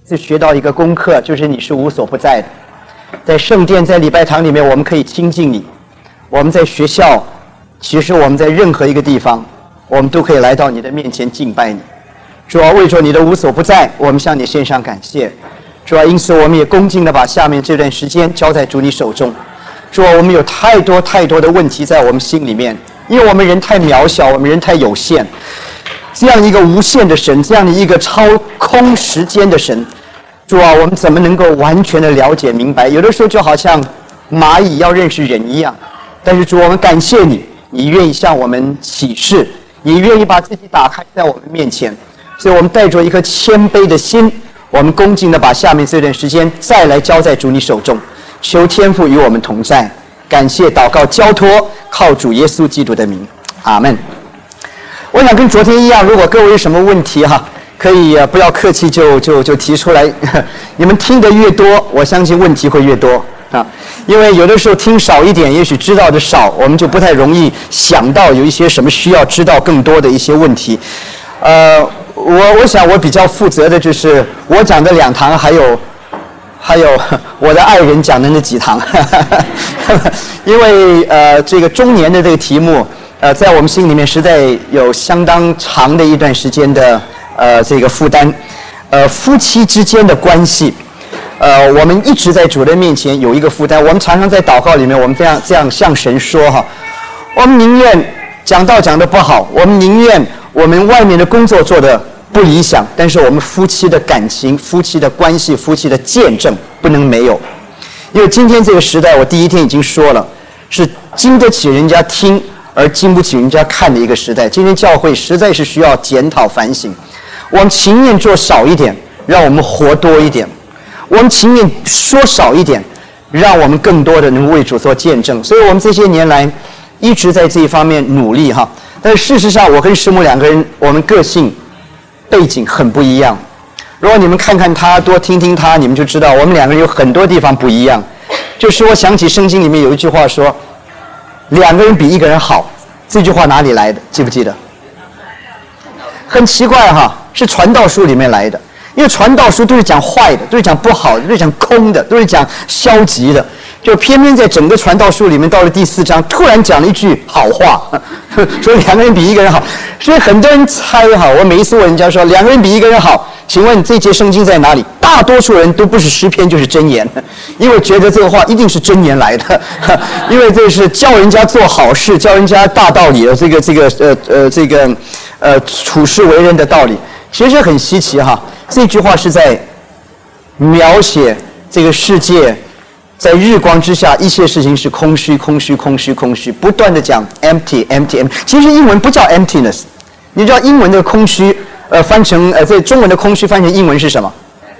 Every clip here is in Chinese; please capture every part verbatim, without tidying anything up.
是学到一个功课，就是你是无所不在的。在圣殿，在礼拜堂里面，我们可以亲近你；我们在学校，其实我们在任何一个地方，我们都可以来到你的面前敬拜你。主啊，为着你的无所不在，我们向你献上感谢。主啊，因此我们也恭敬地把下面这段时间交在主你手中。主啊，我们有太多太多的问题在我们心里面，因为我们人太渺小，我们人太有限。这样一个无限的神，这样的一个超空时间的神，主啊，我们怎么能够完全的了解明白？有的时候就好像蚂蚁要认识人一样。但是主，我们感谢你，你愿意向我们启示，你愿意把自己打开在我们面前。所以我们带着一颗谦卑的心，我们恭敬的把下面这段时间再来交在主你手中，求天父与我们同在。感谢祷告交托，靠主耶稣基督的名，阿们。我想跟昨天一样，如果各位有什么问题哈，可以不要客气就就就提出来。你们听得越多，我相信问题会越多啊。因为有的时候听少一点，也许知道的少，我们就不太容易想到有一些什么需要知道更多的一些问题。呃，我我想我比较负责的就是我讲的两堂，还有还有我的爱人讲的那几堂。因为呃这个中年的这个题目，呃在我们心里面实在有相当长的一段时间的呃这个负担。呃夫妻之间的关系，呃我们一直在主的面前有一个负担。我们常常在祷告里面，我们这样这样向神说哈，我们宁愿讲道讲得不好，我们宁愿我们外面的工作做得不理想，但是我们夫妻的感情、夫妻的关系、夫妻的见证不能没有。因为今天这个时代，我第一天已经说了，是经得起人家听而经不起人家看的一个时代。今天教会实在是需要检讨反省。我们情愿做少一点，让我们活多一点；我们情愿说少一点，让我们更多的能为主做见证。所以我们这些年来一直在这一方面努力哈。但是事实上，我跟师母两个人，我们个性背景很不一样。如果你们看看他，多听听他，你们就知道我们两个人有很多地方不一样。就是我想起圣经里面有一句话说，两个人比一个人好。这句话哪里来的？记不记得？很奇怪哈，是传道书里面来的。因为传道书都是讲坏的，都是讲不好的，都是讲空的，都是讲消极的。就偏偏在整个传道书里面，到了第四章，突然讲了一句好话，说两个人比一个人好。所以很多人猜哈，我每一次问人家说两个人比一个人好，请问这节圣经在哪里？大多数人都不是诗篇就是箴言，因为觉得这个话一定是箴言来的，因为这是教人家做好事、教人家大道理的这个这个呃呃这个呃处世为人的道理。其实很稀奇哈，这句话是在描写这个世界在日光之下，一切事情是空虚、空虚、空虚、空虚，不断的讲 empty、empty、empty。其实英文不叫 emptiness， 你知道英文的空虚，呃，翻成呃，这中文的空虚翻成英文是什么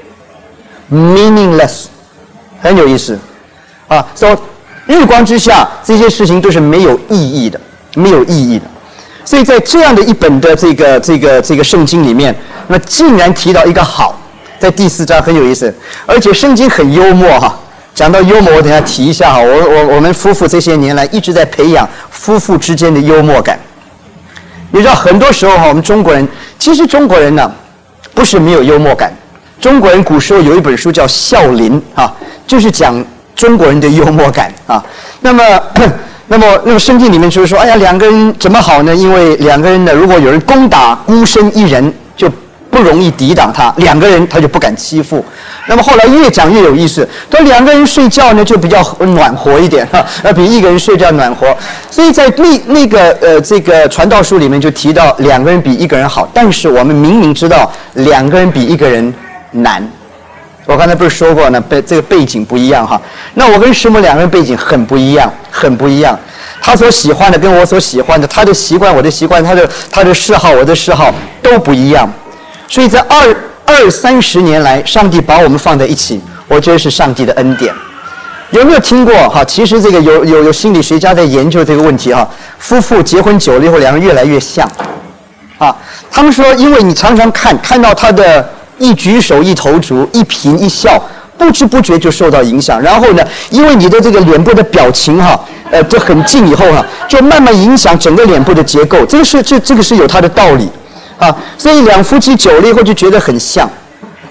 ？meaningless， 很有意思啊。说、so, 日光之下，这些事情都是没有意义的，没有意义的。所以在这样的一本的这个这个这个圣经里面，那么竟然提到一个好，在第四章很有意思，而且圣经很幽默哈。讲到幽默，我等一下提一下哈。我我我们夫妇这些年来一直在培养夫妇之间的幽默感。你知道，很多时候哈，我们中国人其实中国人呢不是没有幽默感。中国人古时候有一本书叫《笑林》啊，就是讲中国人的幽默感啊。那么。那么，那么圣经里面就是说，哎呀，两个人怎么好呢？因为两个人呢，如果有人攻打孤身一人，就不容易抵挡他；两个人他就不敢欺负。那么后来越讲越有意思，说两个人睡觉呢就比较暖和一点哈，而比一个人睡觉暖和。所以在那那个呃这个传道书里面就提到两个人比一个人好，但是我们明明知道两个人比一个人难。我刚才不是说过呢，背这个背景不一样哈。那我跟师母两个人背景很不一样，很不一样。他所喜欢的跟我所喜欢的，他的习惯我的习惯，他的他的嗜好我的嗜好都不一样。所以在二二三十年来，上帝把我们放在一起，我觉得是上帝的恩典。有没有听过哈？其实这个有有有心理学家在研究这个问题哈。夫妇结婚久了以后，两个人越来越像啊。他们说，因为你常常看看到他的一举手一投足一颦一笑，不知不觉就受到影响。然后呢，因为你的这个脸部的表情哈，呃，就很近以后哈，就慢慢影响整个脸部的结构。这个是这这个是有它的道理啊。所以两夫妻久了以后就觉得很像。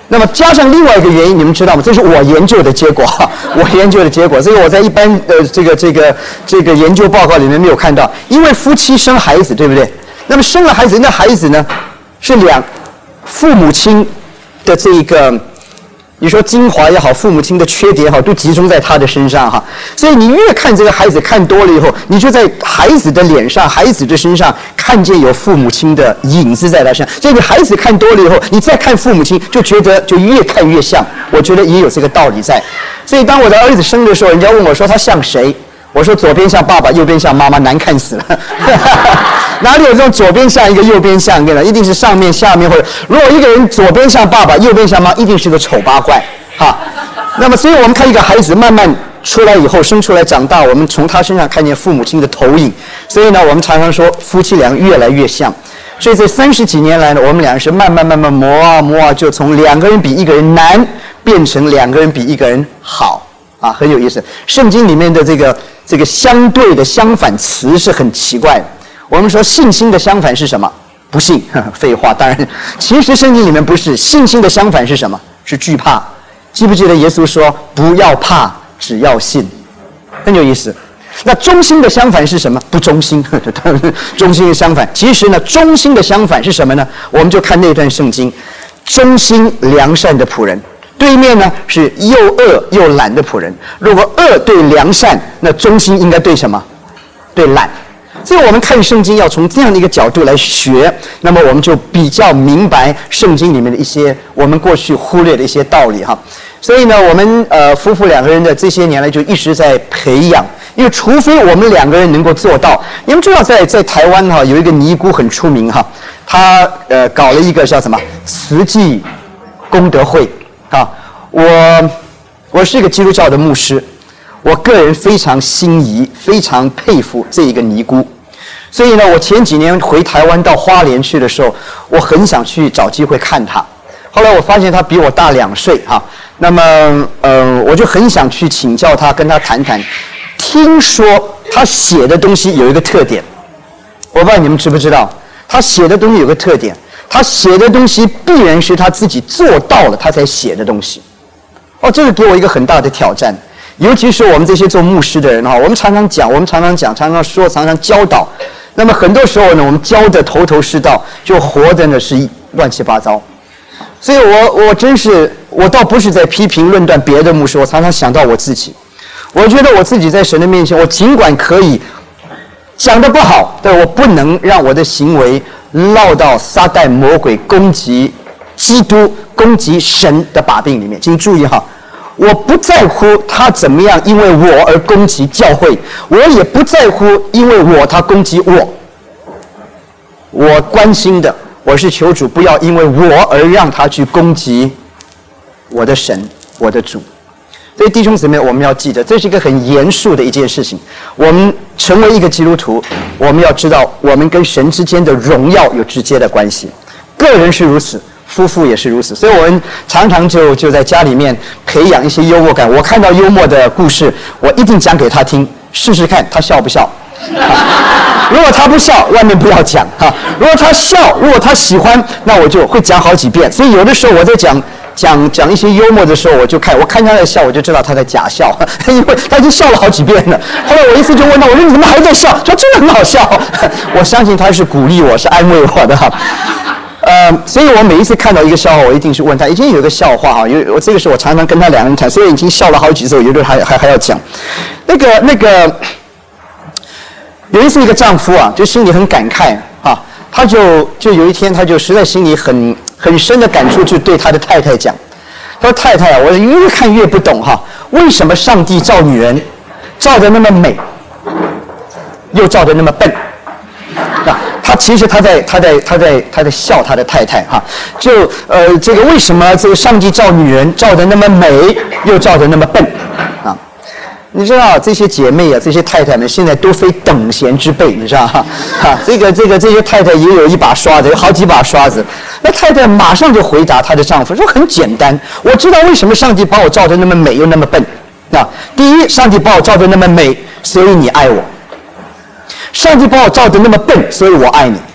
那么加上另外一个原因，你们知道吗？这是我研究的结果，我研究的结果，这个我在一般的这个这个这个研究报告里面没有看到。因为夫妻生孩子，对不对？那么生了孩子，那孩子呢是两父母亲的这个，你说精华也好，父母亲的缺点也好，都集中在他的身上哈。所以你越看这个孩子看多了以后，你就在孩子的脸上、孩子的身上看见有父母亲的影子在他身上。所以你孩子看多了以后，你再看父母亲，就觉得就越看越像。我觉得也有这个道理在。所以当我的儿子生的时候，人家问我说他像谁？我说左边像爸爸，右边像妈妈，难看死了。哪里有这种左边像一个，右边像一个呢？一定是上面下面，或者如果一个人左边像爸爸，右边像妈，一定是个丑八怪哈。那么，所以我们看一个孩子慢慢出来以后，生出来长大，我们从他身上看见父母亲的投影。所以呢，我们常常说夫妻俩越来越像。所以这三十几年来呢，我们两个是慢慢慢慢磨啊磨啊，就从两个人比一个人难，变成两个人比一个人好啊，很有意思。圣经里面的这个这个相对的相反词是很奇怪的。我们说信心的相反是什么？不信。废话，当然，其实圣经里面不是。信心的相反是什么？是惧怕。记不记得耶稣说不要怕，只要信？很有意思。那忠心的相反是什么？不忠心。忠心的相反，其实呢，忠心的相反是什么呢？我们就看那段圣经，忠心良善的仆人，对面呢是又恶又懒的仆人。如果恶对良善，那忠心应该对什么？对懒。所以我们看圣经要从这样的一个角度来学，那么我们就比较明白圣经里面的一些我们过去忽略的一些道理哈。所以呢，我们呃夫妇两个人的这些年来就一直在培养，因为除非我们两个人能够做到，你们知道在在台湾哈有一个尼姑很出名哈，她呃搞了一个叫什么慈济功德会啊。我我是一个基督教的牧师，我个人非常心仪，非常佩服这一个尼姑。所以呢，我前几年回台湾到花莲去的时候，我很想去找机会看她。后来我发现她比我大两岁哈，那么呃，我就很想去请教她，跟她谈谈。听说她写的东西有一个特点，我不知道你们知不知道，她写的东西有个特点，她写的东西必然是她自己做到了，她才写的东西。哦，这个给我一个很大的挑战。尤其是我们这些做牧师的人哈，我们常常讲，我们常常讲，常常说，常常教导。那么很多时候呢，我们教的头头是道，就活的呢是乱七八糟。所以我我真是，我倒不是在批评论断别的牧师，我常常想到我自己。我觉得我自己在神的面前，我尽管可以讲得不好，但我不能让我的行为落到撒旦魔鬼攻击基督、攻击神的把柄里面。请注意哈。我不在乎他怎么样因为我而攻击教会，我也不在乎因为我他攻击我。我关心的，我是求主不要因为我而让他去攻击我的神，我的主。所以弟兄姊妹，我们要记得，这是一个很严肃的一件事情。我们成为一个基督徒，我们要知道我们跟神之间的荣耀有直接的关系，个人是如此，夫妇也是如此。所以我们常常就就在家里面培养一些幽默感。我看到幽默的故事，我一定讲给他听，试试看他笑不笑。啊、如果他不笑，外面不要讲哈、啊。如果他笑，如果他喜欢，那我就会讲好几遍。所以有的时候我在讲讲讲一些幽默的时候，我就看我看他在笑，我就知道他在假笑，因为他已经笑了好几遍了。后来我一次就问他，我说你怎么还在笑？他说真的很好笑。我相信他是鼓励我，是安慰我的哈。呃，所以我每一次看到一个笑话，我一定是问他。以前有一个笑话哈，因为我这个是我常常跟他两个人谈，所以已经笑了好几次，我有的还还还要讲。那个那个，有一次一个丈夫啊，就心里很感慨啊，他就就有一天他就实在心里很很深的感触，就对他的太太讲，他说太太啊，我越看越不懂哈，为什么上帝造女人，造得那么美，又造得那么笨？啊，他其实他在他在他在他在笑他的太太哈，就呃这个为什么这个上帝造女人造得那么美，又造得那么笨啊？你知道这些姐妹啊，这些太太们现在都非等闲之辈，你知道哈？哈，这个这个这些太太也有一把刷子，有好几把刷子。那太太马上就回答她的丈夫说：“很简单，我知道为什么上帝把我造得那么美又那么笨啊。第一，上帝把我造得那么美，所以你爱我。上帝把我造得那么笨，所以我爱你。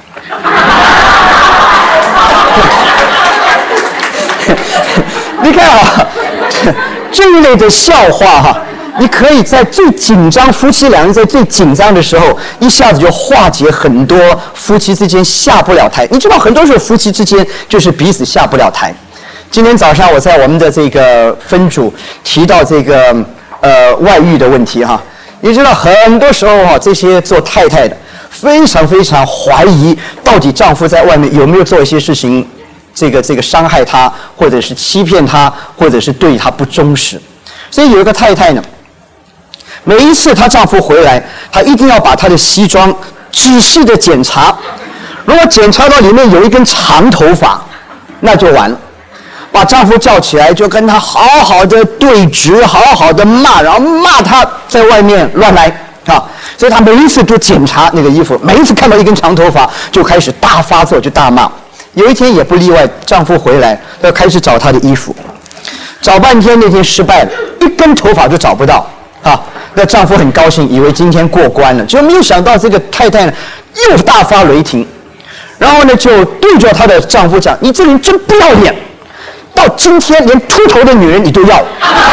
你看啊，这一类的笑话哈，你可以在最紧张，夫妻两人在最紧张的时候，一下子就化解很多夫妻之间下不了台。你知道，很多时候夫妻之间就是彼此下不了台。今天早上我在我们的这个分组提到这个呃外遇的问题哈，你知道很多时候哈，这些做太太的非常非常怀疑到底丈夫在外面有没有做一些事情，这个这个伤害她，或者是欺骗她，或者是对她不忠实。所以有一个太太呢，每一次她丈夫回来，她一定要把她的西装仔细的检查，如果检查到里面有一根长头发，那就完了。把丈夫叫起来，就跟他好好的对质，好好的骂，然后骂他在外面乱来啊！所以她每一次都检查那个衣服，每一次看到一根长头发就开始大发作，就大骂。有一天也不例外，丈夫回来，要开始找他的衣服，找半天，那天失败了，一根头发都找不到啊！那丈夫很高兴，以为今天过关了，结果没有想到这个太太呢又大发雷霆，然后呢就对着她的丈夫讲：“你这人真不要脸！到今天连秃头的女人你都要。”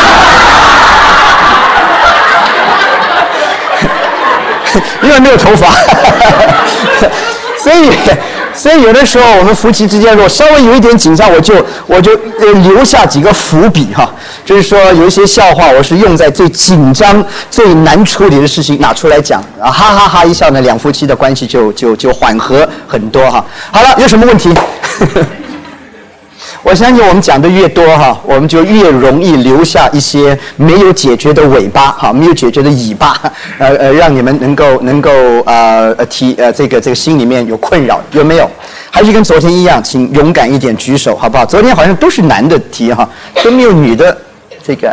因为没有头发。所以所以有的时候我们夫妻之间如果稍微有一点紧张，我就我就留下几个伏笔哈，就是说有一些笑话我是用在最紧张最难处理的事情拿出来讲，啊哈哈哈一笑呢，两夫妻的关系就就就缓和很多哈。好了，有什么问题？我相信我们讲的越多哈，我们就越容易留下一些没有解决的尾巴哈，没有解决的尾巴，呃呃，让你们能够能够呃呃提呃这个这个心里面有困扰，有没有？还是跟昨天一样，请勇敢一点举手好不好？昨天好像都是男的提哈，都没有女的这个。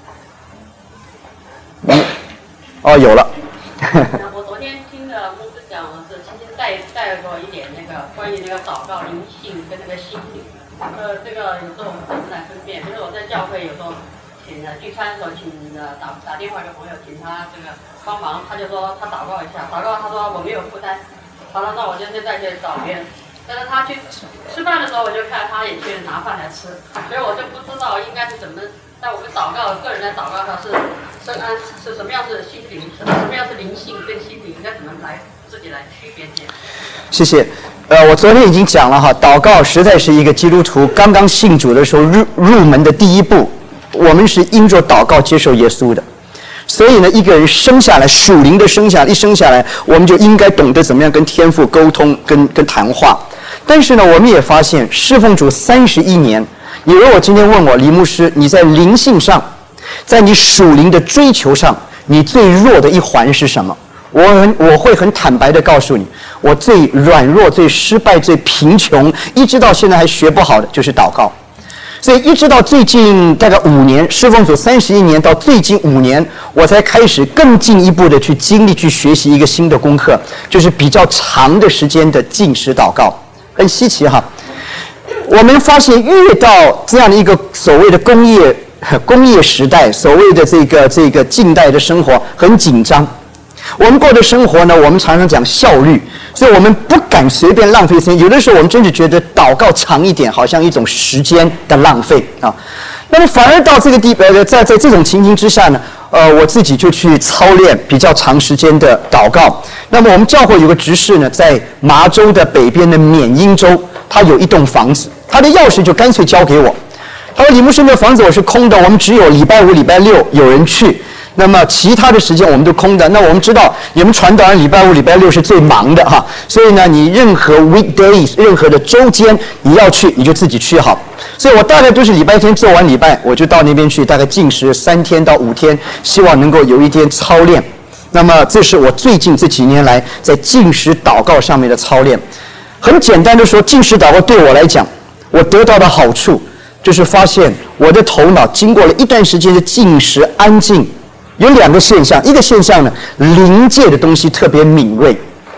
嗯，哦，有了。 我昨天听的牧师讲的是，其实带带过一点那个关于那个祷告灵性跟那个心灵。呃，这个有时候我们怎么来分辨？比如我在教会有时候请呃聚餐的时候，请呃打打电话给朋友，请他这个帮忙，他就说他祷告一下，祷告他说我没有负担，好了，那我就现在去找别人。但是他去吃饭的时候，我就看他也去拿饭来吃，所以我就不知道应该是怎么。在我们祷告，个人来祷告上是深安是什么样是心灵，什么样是灵性跟心灵，应该怎么来自己来区别这样？ 谢谢。呃，我昨天已经讲了哈，祷告实在是一个基督徒刚刚信主的时候入入门的第一步。我们是因着祷告接受耶稣的，所以呢，一个人生下来属灵的生下来，一生下来，我们就应该懂得怎么样跟天父沟通，跟跟谈话。但是呢，我们也发现侍奉主三十一年，你如果今天问我李牧师，你在灵性上，在你属灵的追求上，你最弱的一环是什么？我很我会很坦白的告诉你，我最软弱、最失败、最贫穷，一直到现在还学不好的就是祷告。所以一直到最近大概五年，侍奉主三十一年到最近五年，我才开始更进一步的去经历、去学习一个新的功课，就是比较长的时间的禁食祷告，很稀奇哈。我们发现越到这样的一个所谓的工业工业时代，所谓的这个这个近代的生活很紧张。我们过的生活呢，我们常常讲效率，所以我们不敢随便浪费时间。有的时候我们真的觉得祷告长一点，好像一种时间的浪费啊。那么反而到这个地呃，在在这种情形之下呢，呃，我自己就去操练比较长时间的祷告。那么我们教会有个执事呢，在麻州的北边的缅因州，他有一栋房子，他的钥匙就干脆交给我。他说：“李牧师，那房子我是空的，我们只有礼拜五、礼拜六有人去。”那么其他的时间我们都空的。那我们知道你们传道人礼拜五、礼拜六是最忙的哈，所以呢，你任何 weekdays 任何的周间你要去，你就自己去好。所以我大概都是礼拜天做完礼拜，我就到那边去，大概禁食三天到五天，希望能够有一天操练。那么这是我最近这几年来在禁食祷告上面的操练。很简单的说，禁食祷告对我来讲，我得到的好处就是发现我的头脑经过了一段时间的禁食安静。有两个现象，一个现象呢，灵界的东西特别敏锐，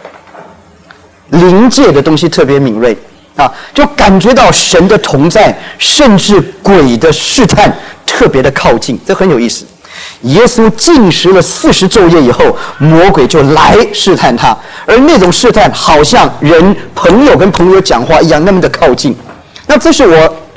灵界的东西特别敏锐啊，就感觉到神的同在，甚至鬼的试探特别的靠近，这很有意思。耶稣禁食了四十昼夜以后，魔鬼就来试探他，而那种试探好像人朋友跟朋友讲话一样，那么的靠近。那这是我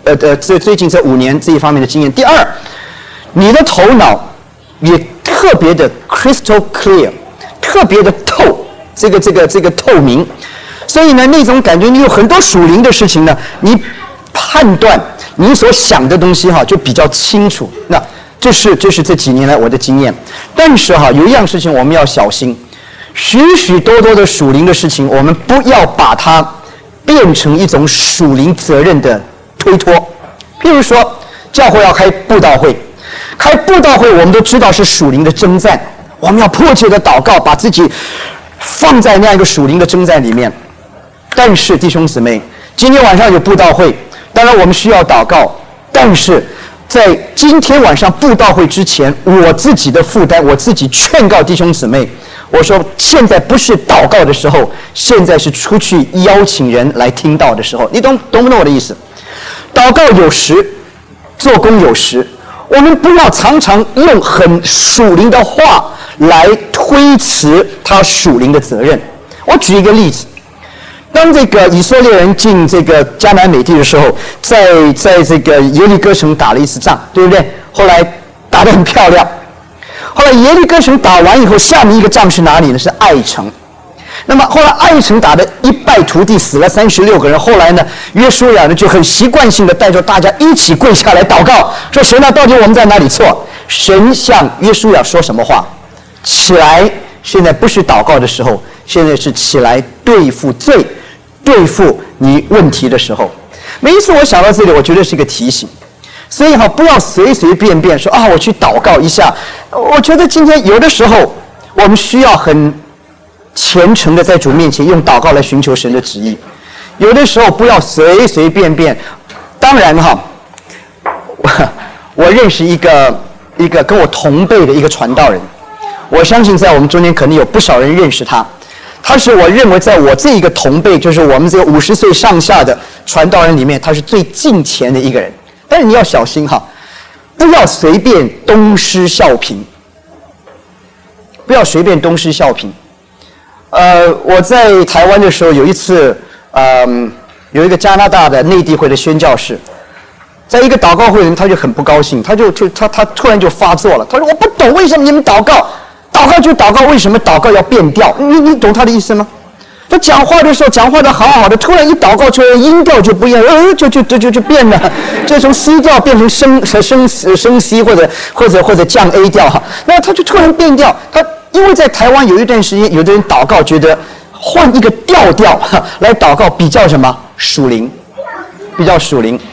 呃呃最最近这五年这一方面的经验。第二，你的头脑也特别的 crystal clear， 特别的透，这个这个这个透明。所以呢，那种感觉，你有很多属灵的事情呢，你判断你所想的东西哈，就比较清楚。那这是这是这几年来我的经验。但是哈，有一样事情我们要小心，许许多多的属灵的事情，我们不要把它变成一种属灵责任的推脱。譬如说，教会要开布道会，开布道会我们都知道是属灵的征战，我们要迫切的祷告，把自己放在那样一个属灵的征战里面。但是弟兄姊妹，今天晚上有布道会，当然我们需要祷告，但是在今天晚上布道会之前，我自己的负担，我自己劝告弟兄姊妹，我说现在不是祷告的时候，现在是出去邀请人来听道的时候。你懂懂不懂我的意思？祷告有时，做工有时，我们不要常常用很属灵的话来推辞他属灵的责任。我举一个例子，当这个以色列人进这个迦南美地的时候，在在这个耶利哥城打了一次仗，对不对？后来打得很漂亮。后来耶利哥城打完以后，下面一个仗是哪里呢？是艾城。那么后来艾城打得一败涂地，死了三十六个人。后来呢，约书亚呢就很习惯性的带着大家一起跪下来祷告，说神啊，到底我们在哪里错？神向约书亚说什么话？起来！现在不是祷告的时候，现在是起来对付罪，对付你问题的时候。每一次我想到这里，我觉得是一个提醒。所以哈，不要随随便便说啊，我去祷告一下。我觉得今天有的时候，我们需要很虔诚的在主面前用祷告来寻求神的旨意。有的时候不要随随便便。当然哈，我我认识一个一个跟我同辈的一个传道人，我相信在我们中间可能有不少人认识他。他是我认为在我这一个同辈，就是我们这个五十岁上下的传道人里面，他是最近前的一个人。但是你要小心哈，不要随便东施效颦，不要随便东施效颦。呃，我在台湾的时候有一次，嗯、呃，有一个加拿大的内地会的宣教士，在一个祷告会里面，他就很不高兴，他就就他他突然就发作了，他说：“我不懂为什么你们祷告，祷告就祷告，为什么祷告要变调？你你懂他的意思吗？”他讲话的时候讲话的好好的，突然一祷告出来，音调就不一样，呃，就就就就就变了，就从 C 调变成升升升 C 或者或者或者降 A 调哈，那他就突然变调。他因为在台湾有一段时间，有的人祷告觉得换一个调调来祷告比较什么属灵，比较属灵。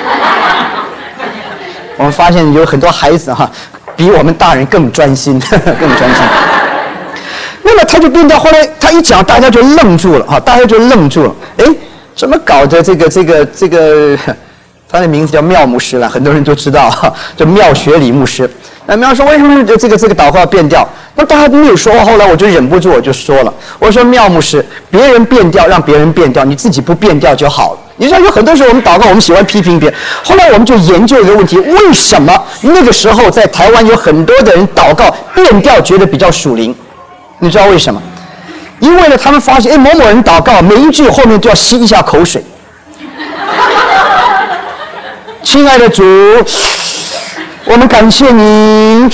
我们发现有很多孩子哈，比我们大人更专心，更专心。那么他就变调，后来他一讲，大家就愣住了哈，大家就愣住了。哎，怎么搞的？这个这个这个，他的名字叫妙牧师了，很多人都知道哈，叫妙学理牧师。那妙说为什么这个这个祷告变调？那大家没有说，后来我就忍不住我就说了，我说妙牧师，别人变调让别人变调，你自己不变调就好了。你知道有很多时候我们祷告，我们喜欢批评别人。后来我们就研究一个问题：为什么那个时候在台湾有很多的人祷告变调，觉得比较属灵？你知道为什么？因为呢，他们发现，哎，某某人祷告，每一句后面都要吸一下口水。亲爱的主，我们感谢你。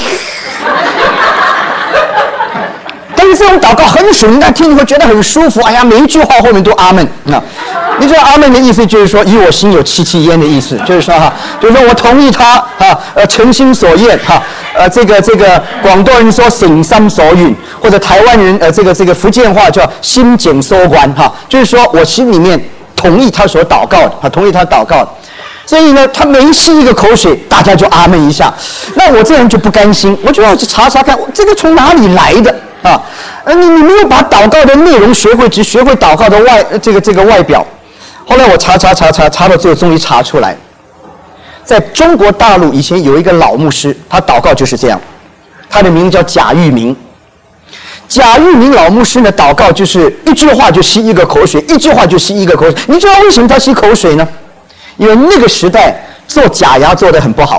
但是这种祷告很属灵，但听你会觉得很舒服。哎呀，每一句话后面都阿门啊！你知道阿门的意思就是说，以我心有戚戚焉的意思，就是说哈，就是说我同意他啊，呃，诚心所愿哈。呃，这个这个广东人说心心所愿，或者台湾人呃这个这个福建话叫心景所观哈，就是说我心里面同意他所祷告的，啊，同意他祷告的。所以呢，他每吸一个口水，大家就阿门一下。那我这人就不甘心，我就要去查查看，这个从哪里来的啊？呃，你你没有把祷告的内容学会，只学会祷告的外这个这个外表。后来我查查查查查到最后，终于查出来。在中国大陆以前有一个老牧师，他祷告就是这样，他的名字叫贾玉明。贾玉明老牧师呢，祷告就是一句话就吸一个口水，一句话就吸一个口水。你知道为什么他吸口水呢？因为那个时代做假牙做得很不好。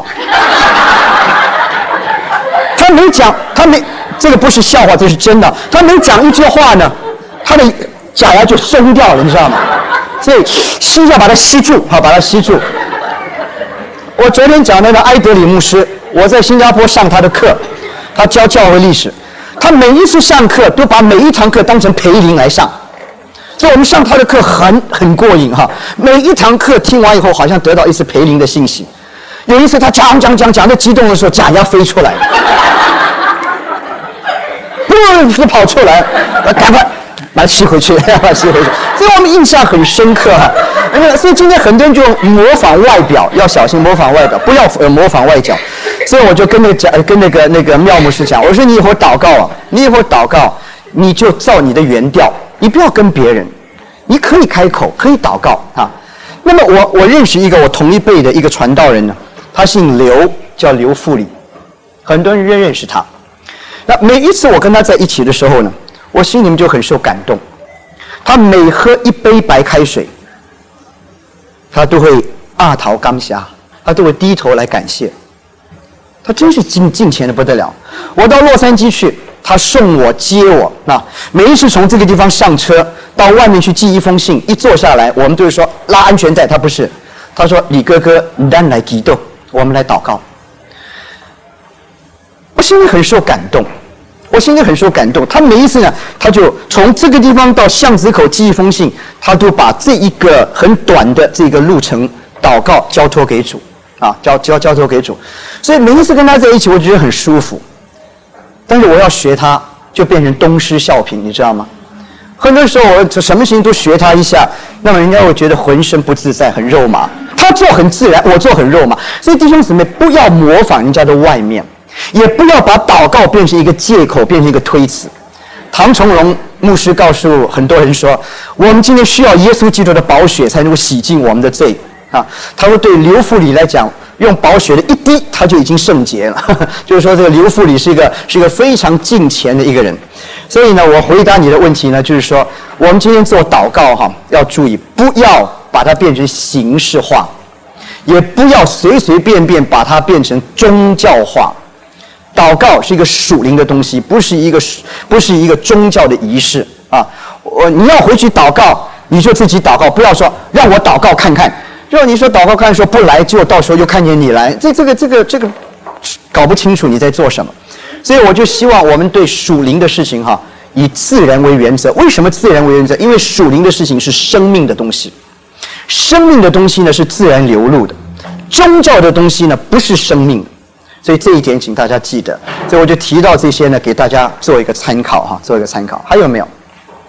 他没讲，他没，这个不是笑话，这是真的。他没讲一句话呢，他的假牙就松掉了，你知道吗？所以吸要把它吸住，好，把它吸住。 我昨天讲那个埃德里牧师，我在新加坡上他的课，他教教会历史，他每一次上课都把每一堂课当成培灵来上，所以我们上他的课很很过瘾哈。每一堂课听完以后，好像得到一次培灵的信息。有一次他讲讲讲讲的激动的时候，假牙飞出来了，不是跑出来，赶快把它吸回去，把它吸回去。所以我们印象很深刻哈。所以今天很多人就模仿外表，要小心模仿外表，不要呃模仿外表。所以我就跟那个讲，跟那个那个妙牧师讲，我说你一会儿祷告啊，你一会儿祷告，你就照你的原调，你不要跟别人，你可以开口，可以祷告啊。那么我我认识一个我同一辈的一个传道人呢，他姓刘，叫刘富里，很多人认认识他。那每一次我跟他在一起的时候呢，我心里面就很受感动。他每喝一杯白开水，他都会阿桃刚下，他都会低头来感谢。他真是敬敬虔的不得了。我到洛杉矶去，他送我接我，那每一次从这个地方上车到外面去寄一封信，一坐下来，我们都是说拉安全带，他不是，他说李哥哥，咱来祈祷，我们来祷告。我心里很受感动，我心里很受感动。他每一次呢，他就从这个地方到巷子口寄一封信，他都把这一个很短的这个路程祷告交托给主。啊，交交交托给主，所以每一次跟他在一起，我觉得很舒服。但是我要学他，就变成东施效颦，你知道吗？很多时候我什么事情都学他一下，那么人家会觉得浑身不自在，很肉麻。他做很自然，我做很肉麻。所以弟兄姊妹，不要模仿人家的外面，也不要把祷告变成一个借口，变成一个推辞。唐崇荣牧师告诉很多人说，我们今天需要耶稣基督的宝血才能够洗净我们的罪。啊，他说对刘富里来讲，用宝血的一滴，他就已经圣洁了。呵呵就是说，这个刘富里是一个是一个非常敬虔的一个人。所以呢，我回答你的问题呢，就是说，我们今天做祷告哈，要注意，不要把它变成形式化，也不要随随便便把它变成宗教化。祷告是一个属灵的东西，不是一个不是一个宗教的仪式啊。我你要回去祷告，你就自己祷告，不要说让我祷告看看。如果你说祷告看说不来，结果到时候又看见你来，这这个这个这个搞不清楚你在做什么。所以我就希望我们对属灵的事情哈，以自然为原则。为什么自然为原则？因为属灵的事情是生命的东西，生命的东西呢是自然流露的，宗教的东西呢不是生命的。所以这一点请大家记得。所以我就提到这些呢，给大家做一个参考哈，做一个参考。还有没有？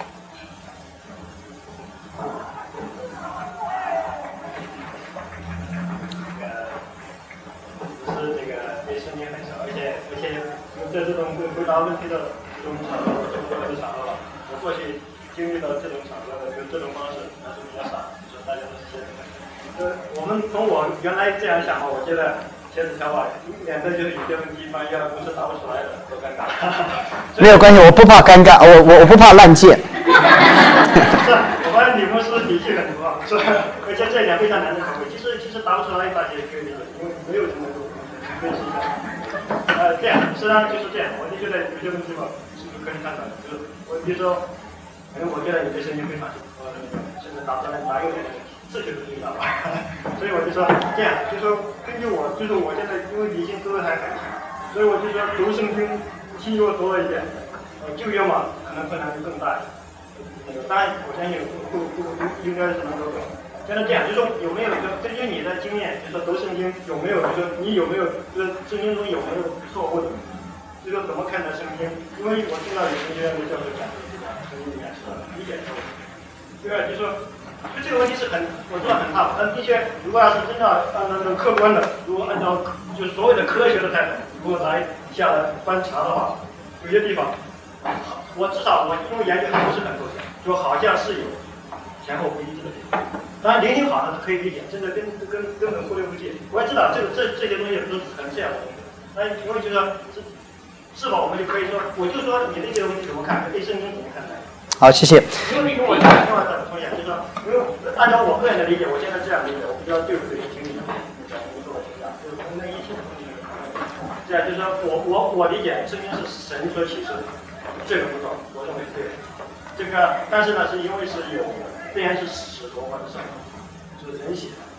在这种回答问题的这种场合，这种的场合，我过去经历到这种场合的就这种方式还是比较少，就是大家都是这样。呃，我们从我原来这样想嘛，我觉得写纸条吧，免得就是有些问题万一要公司答不出来的，多尴尬。 没有关系，我不怕尴尬，我我我不怕烂件。 是，我发现你们是底气很足啊，是，而且这一点非常难能可贵。其实其实答不出来，大家也可以理解，因为没有什么都可以试一下。呃，这样，实际上就是这样。我就觉得有些问题吧，是不是可以看到？就是我比如说，可能我觉得有些声音非常呃那个，甚至打出来哪有点这就是对的吧？所以我就说这样，就说根据我，就是我现在因为理性思维还很强，所以我就说读圣经听越多了一点，呃，就业嘛可能困难就更大。那个当然，我相信不不不应该是能够懂。现在这样，就说有没有一个根据你的经验，就说读圣经有没有，就说你有没有，就是圣经中有没有错误的，就说怎么看待圣经？因为我听到有神学院的教授讲，圣经里面是理解错误。第二，就说就这个问题是很，我知道很大，但的确，如果要是真的按照这个客观的，如果按照就是所谓的科学的态度，如果来下来观察的话，有些地方，我至少我因为研究还不是很透彻，就好像是有前后不一致的地方。当然，灵性好呢可以理解，真的跟跟根本忽略不计。我也知道这个这这些东西都是很这样的东西。那因为就说是是否我们就可以说，我就说你对这个问题怎么看？对圣经怎么看待？ 好，谢谢。 因为跟我讲，另外再补充一下，就是说，因为按照我个人的理解，我现在这样理解，我不知道对不对，请你们讲清楚我评价，就是从那一起的东西来看。这样就是说我我我理解圣经是神所启示的，这个不错，我认为对。这个但是呢，是因为是有。虽然是使徒或者什么，就是人写的，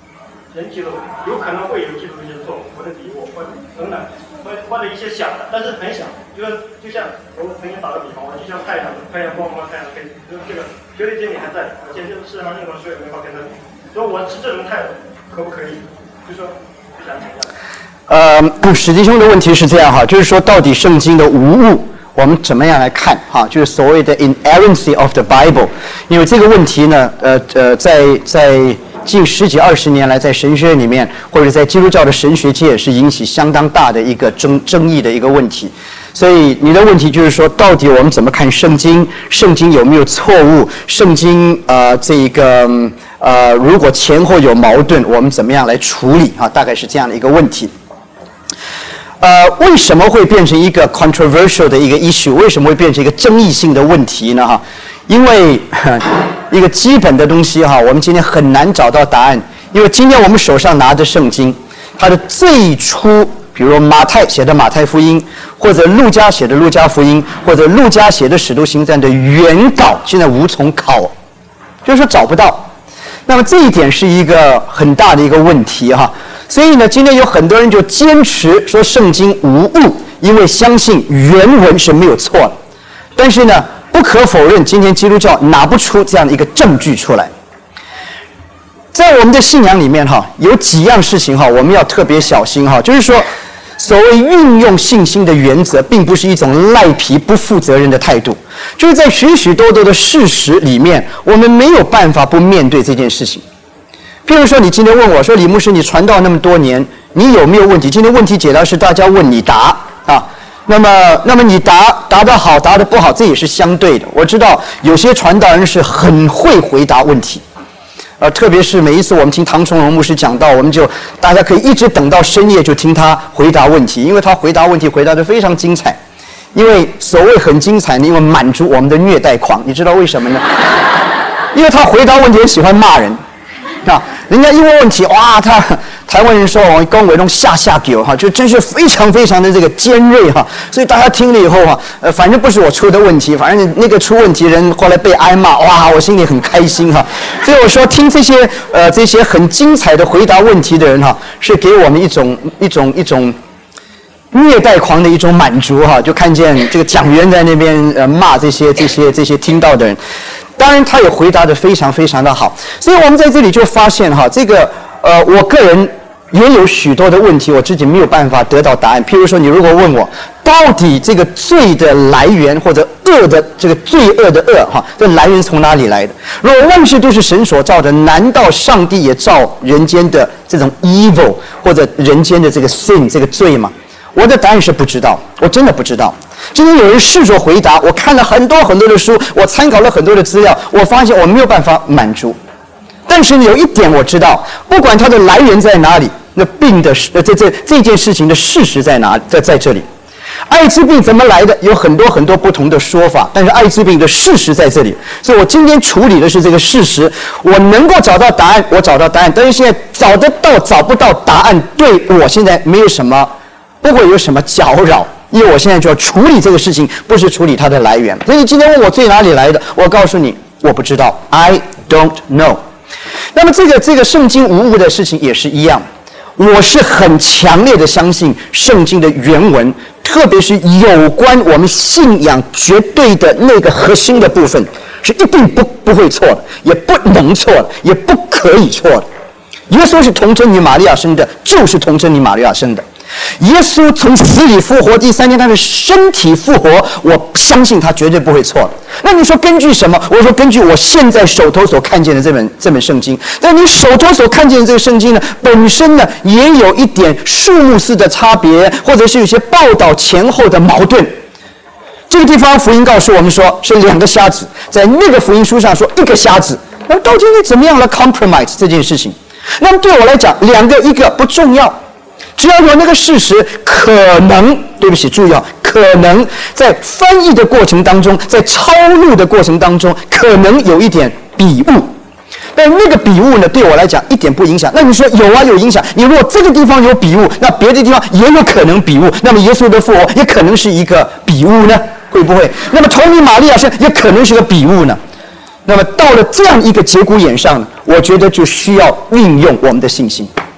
人记录，有可能会有记录一些错误或者笔误或者等等，或或者一些小的，但是很小，就是就像我曾经打个比方，我就像太阳，太阳光光，太阳黑，就是这个绝对真理还在，我现在世界上任何事也没法跟他比，所以我持这种态度可不可以？就说就想请教。 呃，史弟兄的问题是这样哈，就是说到底圣经的无误我们怎么样来看哈？就是所谓的 inerrancy of the Bible， 因为这个问题呢，呃呃，在在近十几二十年来，在神学里面或者在基督教的神学界是引起相当大的一个争争议的一个问题。所以你的问题就是说，到底我们怎么看圣经？圣经有没有错误？圣经呃这个呃如果前后有矛盾，我们怎么样来处理啊？大概是这样的一个问题。呃，为什么会变成一个 controversial 的一个 issue？ 为什么会变成一个争议性的问题呢？哈，因为一个基本的东西哈，我们今天很难找到答案。因为今天我们手上拿着圣经，它的最初，比如马太写的马太福音，或者路加写的路加福音，或者路加写的使徒行传的原稿，现在无从考，就是说找不到。那么这一点是一个很大的一个问题哈。所以呢，今天有很多人就坚持说圣经无误，因为相信原文是没有错的。但是呢，不可否认，今天基督教拿不出这样的一个证据出来。在我们的信仰里面哈，有几样事情哈，我们要特别小心哈，就是说，所谓运用信心的原则，并不是一种赖皮不负责任的态度，就是在许许多多的事实里面，我们没有办法不面对这件事情。譬如说，你今天问我说，李牧师，你传道那么多年，你有没有问题？今天问题解答是大家问你答啊。那么，那么你答答得好，答得不好，这也是相对的。我知道有些传道人是很会回答问题，呃，特别是每一次我们听唐崇荣牧师讲道，我们就大家可以一直等到深夜就听他回答问题，因为他回答问题回答得非常精彩。因为所谓很精彩呢，因为满足我们的虐待狂，你知道为什么呢？因为他回答问题很喜欢骂人。啊，人家一问问题，哇，他台湾人说我跟我那种下下狗哈，就真是非常非常的这个尖锐哈，所以大家听了以后哈，呃，反正不是我出的问题，反正那个出问题人后来被挨骂，哇，我心里很开心哈。所以我说听这些呃这些很精彩的回答问题的人哈，是给我们一种一种一种虐待狂的一种满足哈，就看见这个讲员在那边呃骂这些这些这些听到的人。当然，他也回答得非常非常的好，所以我们在这里就发现哈，这个呃，我个人也有许多的问题，我自己没有办法得到答案。譬如说，你如果问我，到底这个罪的来源或者恶的这个罪恶的恶哈，这来源从哪里来的？如果万事都是神所造的，难道上帝也造人间的这种 evil 或者人间的这个 sin 这个罪吗？我的答案是不知道，我真的不知道。今天有人试着回答，我看了很多很多的书，我参考了很多的资料，我发现我没有办法满足。但是有一点我知道，不管它的来源在哪里，那病的呃这这这件事情的事实在哪在在这里。艾滋病怎么来的？有很多很多不同的说法，但是艾滋病的事实在这里。所以我今天处理的是这个事实，我能够找到答案，我找到答案。但是现在找得到找不到答案，对我现在没有什么，不会有什么搅扰。因为我现在就要处理这个事情，不是处理它的来源。所以你今天问我罪哪里来的，我告诉你，我不知道 ，I don't know。那么这个这个圣经无误的事情也是一样，我是很强烈的相信圣经的原文，特别是有关我们信仰绝对的那个核心的部分，是一定不不会错的，也不能错的，也不可以错的。耶稣是童贞女玛利亚生的，就是童贞女玛利亚生的。耶稣从死里复活，第三天他的身体复活，我相信他绝对不会错的。那你说根据什么？我说根据我现在手头所看见的这本这本圣经。但你手头所看见的这个圣经呢，本身呢也有一点数目式的差别，或者是有些报道前后的矛盾。这个地方福音告诉我们说是两个瞎子，在那个福音书上说一个瞎子。那到底你怎么样来 compromise 这件事情？那么对我来讲，两个一个不重要。只要有那个事实，可能，对不起，注意啊，可能在翻译的过程当中，在抄录的过程当中，可能有一点笔误，但那个笔误呢，对我来讲一点不影响。那你说有啊，有影响。你如果这个地方有笔误，那别的地方也有可能笔误。那么耶稣的复活也可能是一个笔误呢？会不会？那么童女玛利亚是也可能是个笔误呢？那么到了这样一个节骨眼上呢，我觉得就需要运用我们的信心。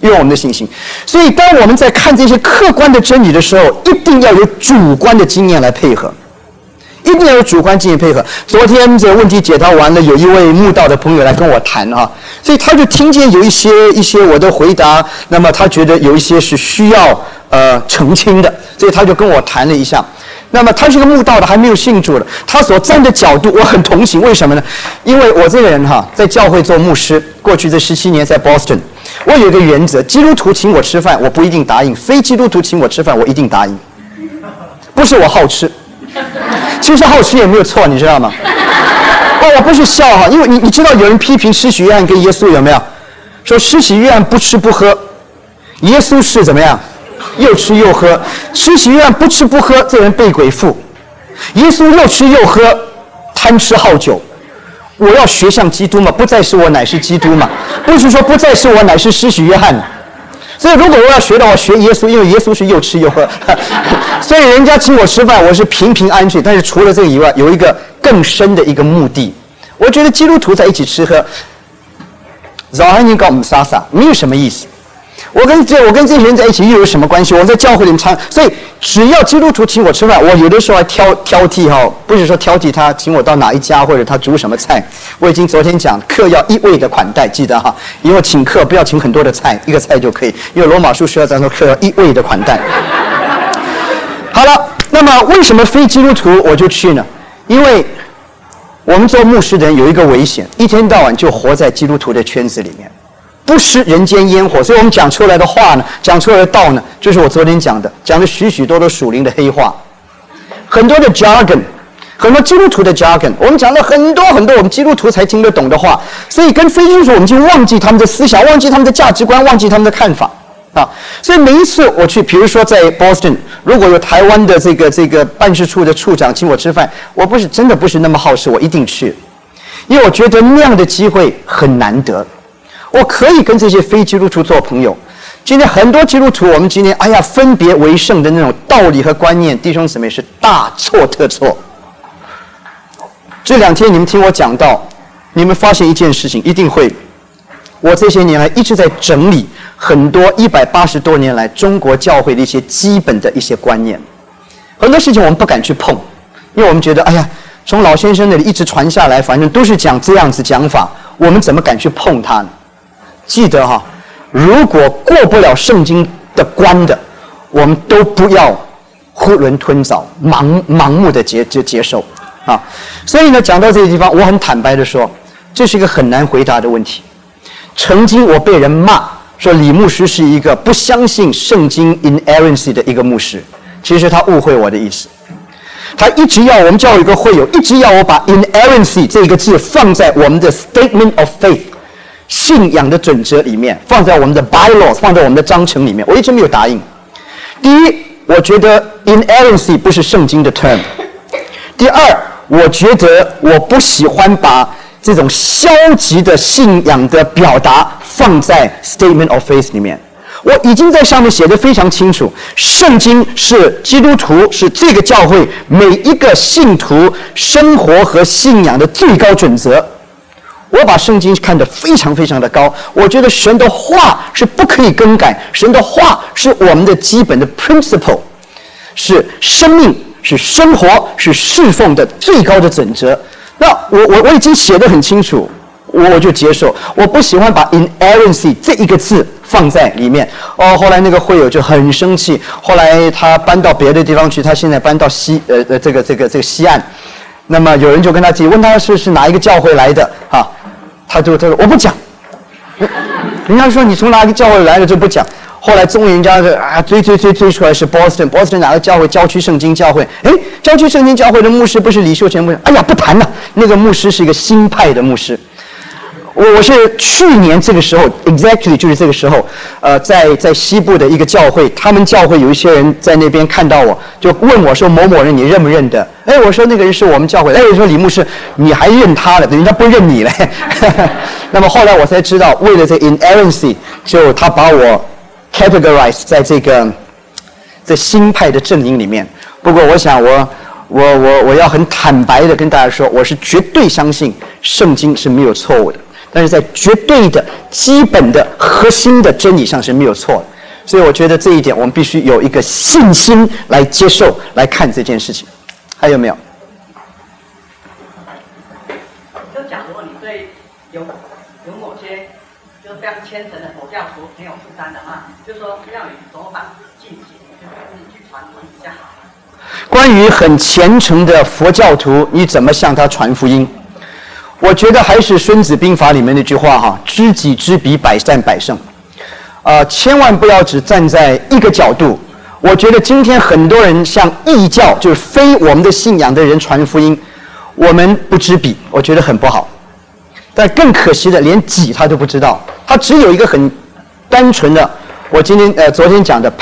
用我们的信心。所以当我们在看这些客观的真理的时候，一定要有主观的经验来配合，一定要有主观经验配合。昨天这个问题解答完了，有一位慕道的朋友来跟我谈啊，所以他就听见有一些一些我的回答，那么他觉得有一些是需要呃澄清的，所以他就跟我谈了一下。那么他是个慕道的，还没有信主的，他所站的角度我很同情。为什么呢？因为我这个人哈，在教会做牧师，过去这十七年在 Boston， 我有一个原则：基督徒请我吃饭，我不一定答应；非基督徒请我吃饭，我一定答应。不是我好吃，其实好吃也没有错，你知道吗？哦，我不是笑哈，因为你你知道有人批评施洗约翰跟耶稣有没有？说施洗约翰不吃不喝，耶稣是怎么样？又吃又喝。施洗约翰不吃不喝，这人被鬼附；耶稣又吃又喝，贪吃好酒。我要学像基督嘛，不再是我，乃是基督嘛。不是说不再是我，乃是施洗约翰。所以如果我要学的话，学耶稣，因为耶稣是又吃又喝。所以人家请我吃饭，我是平平安全。但是除了这个以外，有一个更深的一个目的。我觉得基督徒在一起吃喝，早安你搞我们撒撒，没有什么意思。我跟这我跟这些人在一起又有什么关系？我在教会里面常，所以只要基督徒请我吃饭，我有的时候还挑挑剔哈，不是说挑剔他请我到哪一家或者他煮什么菜。我已经昨天讲，客要一味的款待，记得哈，以后请客不要请很多的菜，一个菜就可以。因为罗马书需要讲说客要一味的款待。好了，那么为什么非基督徒我就去呢？因为我们做牧师的人有一个危险，一天到晚就活在基督徒的圈子里面。不食人间烟火，所以我们讲出来的话呢，讲出来的道呢，就是我昨天讲的，讲了许许多多属灵的黑话，很多的 jargon， 很多基督徒的 jargon， 我们讲了很多很多我们基督徒才听得懂的话，所以跟非基督徒我们就忘记他们的思想，忘记他们的价值观，忘记他们的看法啊。所以每一次我去，比如说在 Boston， 如果有台湾的这个这个办事处的处长请我吃饭，我不是真的不是那么好事，我一定去，因为我觉得那样的机会很难得。我可以跟这些非基督徒做朋友。今天很多基督徒，我们今天哎呀分别为圣的那种道理和观念，弟兄姊妹是大错特错。这两天你们听我讲到，你们发现一件事情，一定会，我这些年来一直在整理很多一百八十多年来中国教会的一些基本的一些观念。很多事情我们不敢去碰，因为我们觉得哎呀，从老先生那里一直传下来，反正都是讲这样子讲法，我们怎么敢去碰它呢？记得哈，如果过不了圣经的关的，我们都不要囫囵吞枣、盲盲目的接接接受啊。所以呢，讲到这个地方，我很坦白的说，这是一个很难回答的问题。曾经我被人骂说李牧师是一个不相信圣经 inerrancy 的一个牧师，其实他误会我的意思。他一直要我们教会有个会友，一直要我把 inerrancy 这个字放在我们的 statement of faith。信仰的准则里面，放在我们的 bylaws， 放在我们的章程里面，我一直没有答应。第一，我觉得 inerrancy 不是圣经的 term。第二，我觉得我不喜欢把这种消极的信仰的表达放在 statement of faith 里面。我已经在上面写得非常清楚，圣经是基督徒，是这个教会每一个信徒生活和信仰的最高准则。我把圣经看得非常非常的高，我觉得神的话是不可以更改，神的话是我们的基本的 principle， 是生命，是生活，是侍奉的最高的准则。那我我我已经写得很清楚，我我就接受。我不喜欢把 inerrancy 这一个字放在里面。哦，后来那个会友就很生气，后来他搬到别的地方去，他现在搬到西呃呃这个这个这个西岸。那么有人就跟他提，问他是是哪一个教会来的啊？他就他说我不讲，人家说你从哪个教会来的就不讲。后来终于人家啊追追追追出来是 Boston Boston 哪个教会？郊区圣经教会。哎，郊区圣经教会的牧师不是李秀全牧师？哎呀，不谈了，那个牧师是一个新派的牧师。我我是去年这个时候 ，exactly 就是这个时候，呃，在在西部的一个教会，他们教会有一些人在那边看到我，就问我说某某人你认不认得？哎，我说那个人是我们教会。哎，我说李牧师你还认他了，人家不认你嘞。那么后来我才知道，为了这 inerrancy， 就他把我 categorize 在这个这新派的阵营里面。不过我想我。我我我要很坦白的跟大家说，我是绝对相信圣经是没有错误的。 但是在绝对的、基本的、核心的真理上是没有错的。所以我觉得这一点，我们必须有一个信心来接受、来看这件事情。还有没有？ 就假如你对有有某些就是非常虔诚的佛教徒很有负担的话，就说要你怎么办进行，就是去传福音比较好。 关于很虔诚的佛教徒，你怎么向他传福音？我觉得还是《孙子兵法》里面那句话哈：“知己知彼，百战百胜。”呃，千万不要只站在一个角度。我觉得今天很多人向异教，就是非我们的信仰的人传福音，我们不知彼，我觉得很不好。但更可惜的，连己他都不知道，他只有一个很单纯的，我今天呃昨天讲的